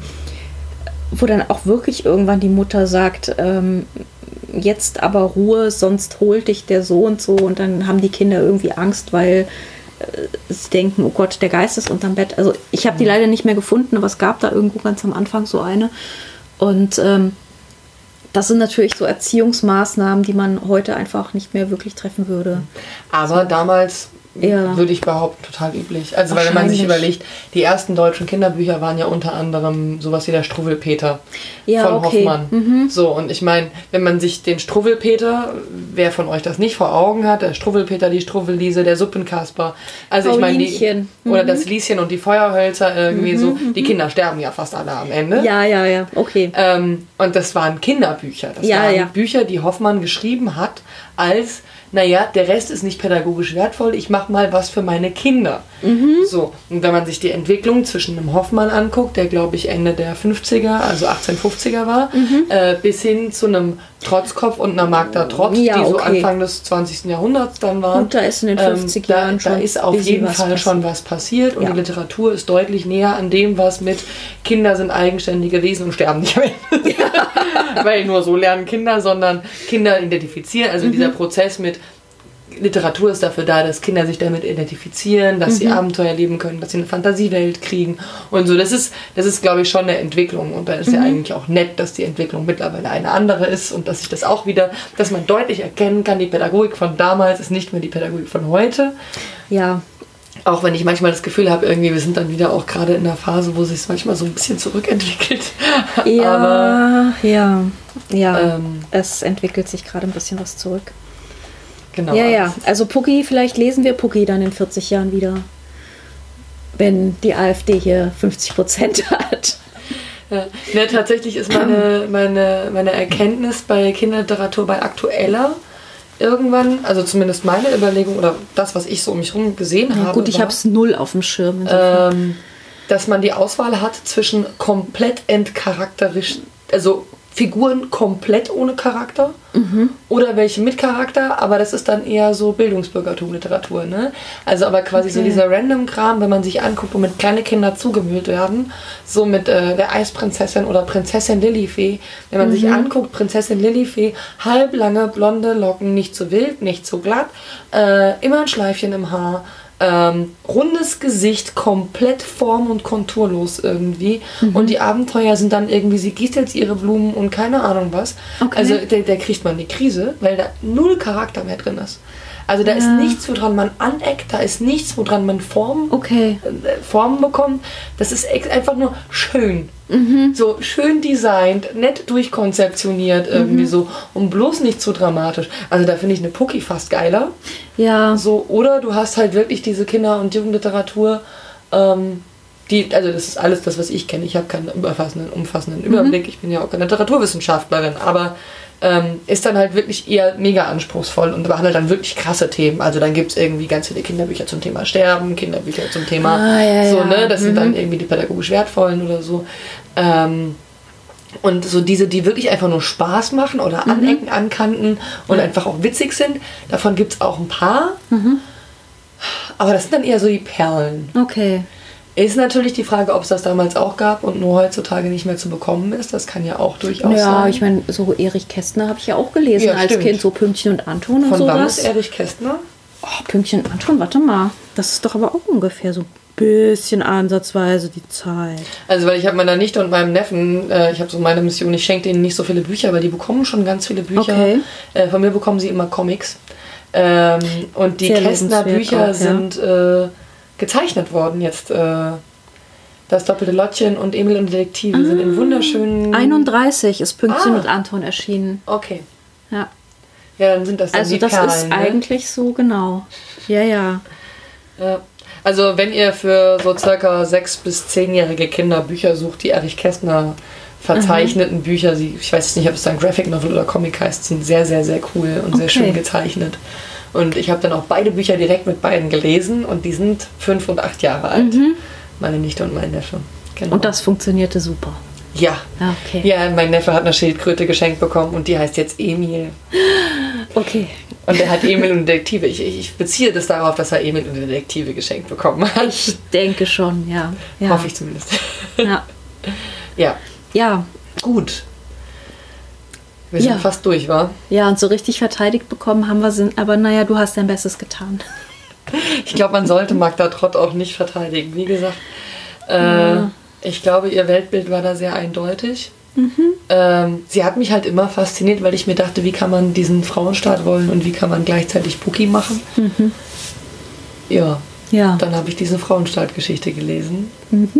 wo dann auch wirklich irgendwann die Mutter sagt, ähm, jetzt aber Ruhe, sonst holt dich der so und so, und dann haben die Kinder irgendwie Angst, weil äh, sie denken, oh Gott, der Geist ist unterm Bett. Also ich habe die leider nicht mehr gefunden, aber es gab da irgendwo ganz am Anfang so eine. Und ähm, das sind natürlich so Erziehungsmaßnahmen, die man heute einfach nicht mehr wirklich treffen würde. Aber so. damals... Ja. Würde ich behaupten, total üblich. Also, weil wenn man sich überlegt, die ersten deutschen Kinderbücher waren ja unter anderem sowas wie der Struwwelpeter ja, von okay. Hoffmann. Mhm. So, und ich meine, wenn man sich den Struwwelpeter, wer von euch das nicht vor Augen hat, der Struwwelpeter, die Struwwelliese, der Suppenkasper, also ich meine, die, mhm. oder das Lieschen und die Feuerhölzer irgendwie mhm. so, die Kinder sterben ja fast alle am Ende. Ja, ja, ja, okay. Ähm, und das waren Kinderbücher. Das ja, waren ja. Bücher, die Hoffmann geschrieben hat als... naja, der Rest ist nicht pädagogisch wertvoll, ich mache mal was für meine Kinder. Mhm. So, und wenn man sich die Entwicklung zwischen einem Hoffmann anguckt, der glaube ich Ende der fünfziger, also achtzehnhundertfünfziger war, mhm. äh, bis hin zu einem Trotzkopf und einer Magda Trotz, ja, die so okay. Anfang des zwanzigsten Jahrhunderts dann waren. Und da ist in den fünfziger Jahren ähm, da, schon da ist auf jeden Fall passiert. schon was passiert und ja. die Literatur ist deutlich näher an dem, was mit Kinder sind eigenständige Wesen und sterben nicht mehr. Ja. Weil nur so lernen Kinder, sondern Kinder identifizieren, also mhm. dieser Prozess mit Literatur ist dafür da, dass Kinder sich damit identifizieren, dass mhm. sie Abenteuer leben können, dass sie eine Fantasiewelt kriegen und so. Das ist, das ist, glaube ich, schon eine Entwicklung, und da ist mhm. ja eigentlich auch nett, dass die Entwicklung mittlerweile eine andere ist und dass sich das auch wieder, dass man deutlich erkennen kann, die Pädagogik von damals ist nicht mehr die Pädagogik von heute. Ja. Auch wenn ich manchmal das Gefühl habe, irgendwie, wir sind dann wieder auch gerade in einer Phase, wo sich es manchmal so ein bisschen zurückentwickelt. Ja, Aber, ja, ja. Ähm, es entwickelt sich gerade ein bisschen was zurück. Genau. Ja, ja. Also Pucki, vielleicht lesen wir Pucki dann in vierzig Jahren wieder, wenn die AfD hier fünfzig Prozent hat. Ja. Ne, tatsächlich ist meine, meine, meine Erkenntnis bei Kinderliteratur, bei aktueller, irgendwann, also zumindest meine Überlegung oder das, was ich so um mich herum gesehen ja, habe. Gut, ich habe es null auf dem Schirm. Ähm, dass man die Auswahl hat zwischen komplett entcharakterisch, also Figuren komplett ohne Charakter mhm. oder welche mit Charakter, aber das ist dann eher so Bildungsbürgertum-Literatur, ne? Also aber quasi okay. so dieser Random-Kram, wenn man sich anguckt, womit kleine Kinder zugemüllt werden, so mit äh, der Eisprinzessin oder Prinzessin Lilifee, wenn man mhm. sich anguckt, Prinzessin Lilifee, halblange blonde Locken, nicht zu wild, nicht zu glatt, äh, immer ein Schleifchen im Haar, Ähm, rundes Gesicht, komplett form- und konturlos irgendwie. Mhm. Und die Abenteuer sind dann irgendwie, sie gießt jetzt ihre Blumen und keine Ahnung was. Okay. Also der, der kriegt man eine Krise, weil da null Charakter mehr drin ist. Also da ja. ist nichts, woran man aneckt, da ist nichts, woran man Formen, okay. äh, Formen bekommt. Das ist einfach nur schön. Mhm. So schön designt, nett durchkonzeptioniert irgendwie mhm. so und bloß nicht zu dramatisch. Also da finde ich eine Pucki fast geiler. Ja. So, oder du hast halt wirklich diese Kinder- und Jugendliteratur, ähm, die, also das ist alles das, was ich kenne. Ich habe keinen umfassenden, umfassenden mhm. Überblick. Ich bin ja auch keine Literaturwissenschaftlerin, aber ähm, ist dann halt wirklich eher mega anspruchsvoll und behandelt dann wirklich krasse Themen. Also dann gibt es irgendwie ganz viele Kinderbücher zum Thema Sterben, Kinderbücher zum Thema ah, ja, so, ja. ne, das mhm. sind dann irgendwie die pädagogisch wertvollen oder so. Ähm, und so diese, die wirklich einfach nur Spaß machen oder mhm. anecken, ankanten und ja. einfach auch witzig sind. Davon gibt es auch ein paar. Mhm. Aber das sind dann eher so die Perlen. Okay. Ist natürlich die Frage, ob es das damals auch gab und nur heutzutage nicht mehr zu bekommen ist. Das kann ja auch durchaus ja, sein. Ja, ich meine, so Erich Kästner habe ich ja auch gelesen ja, als stimmt. Kind, so Pünktchen und Anton und Von sowas. wann ist Erich Kästner? Oh, Pünktchen und Anton, warte mal. Das ist doch aber auch ungefähr so ein bisschen ansatzweise die Zeit. Also, weil ich habe meiner Nichte und meinem Neffen, äh, ich habe so meine Mission, ich schenke denen nicht so viele Bücher, weil die bekommen schon ganz viele Bücher. Okay. Äh, von mir bekommen sie immer Comics. Ähm, und die Sehr Kästner Bücher auch, ja. sind äh, gezeichnet worden jetzt. Äh, Das doppelte Lottchen und Emil und die Detektive ah, sind in wunderschönen... einunddreißig ist Pünktchen ah. und Anton erschienen. Okay. Ja. Ja, dann sind das dann Also die das Perlen, ist ne? eigentlich so, genau. Ja, ja. Ja. Also wenn ihr für so circa sechs- bis zehnjährige Kinder Bücher sucht, die Erich Kästner verzeichneten mhm. Bücher, sie, ich weiß jetzt nicht, ob es dann Graphic Novel oder Comic heißt, sind sehr, sehr, sehr cool und okay. sehr schön gezeichnet. Und ich habe dann auch beide Bücher direkt mit beiden gelesen und die sind fünf und acht Jahre alt. Mhm. Meine Nichte und mein Neffe. Genau. Und das funktionierte super. Ja. Ah, okay. Ja, mein Neffe hat eine Schildkröte geschenkt bekommen und die heißt jetzt Emil. Okay. Und er hat Emil und Detektive. Ich, ich beziehe das darauf, dass er Emil und Detektive geschenkt bekommen hat. Ich denke schon, ja. ja. Hoffe ich zumindest. Ja. Ja. Ja. Gut. Wir sind ja. fast durch, wa? Ja, und so richtig verteidigt bekommen haben wir sind, aber naja, du hast dein Bestes getan. Ich glaube, man sollte Magda Trott auch nicht verteidigen. Wie gesagt, äh, ja. ich glaube, ihr Weltbild war da sehr eindeutig. Mhm. Ähm, sie hat mich halt immer fasziniert, weil ich mir dachte, wie kann man diesen Frauenstaat wollen und wie kann man gleichzeitig Pucki machen. Mhm. Ja. ja, dann habe ich diese Frauenstaat-Geschichte gelesen. Mhm.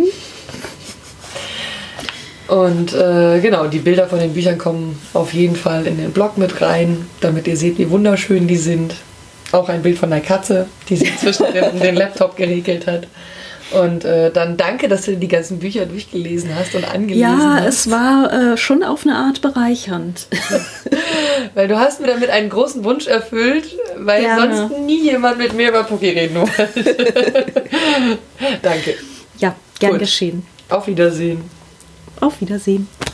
Und äh, genau, die Bilder von den Büchern kommen auf jeden Fall in den Blog mit rein, damit ihr seht, wie wunderschön die sind. Auch ein Bild von einer Katze, die sich zwischen den, den Laptop geregelt hat. Und äh, dann danke, dass du die ganzen Bücher durchgelesen hast und angelesen ja, hast. Ja, es war äh, schon auf eine Art bereichernd. Weil du hast mir damit einen großen Wunsch erfüllt, weil Gerne. sonst nie jemand mit mir über Pucki reden wollte. Danke. Ja, gern Gut. geschehen. Auf Wiedersehen. Auf Wiedersehen.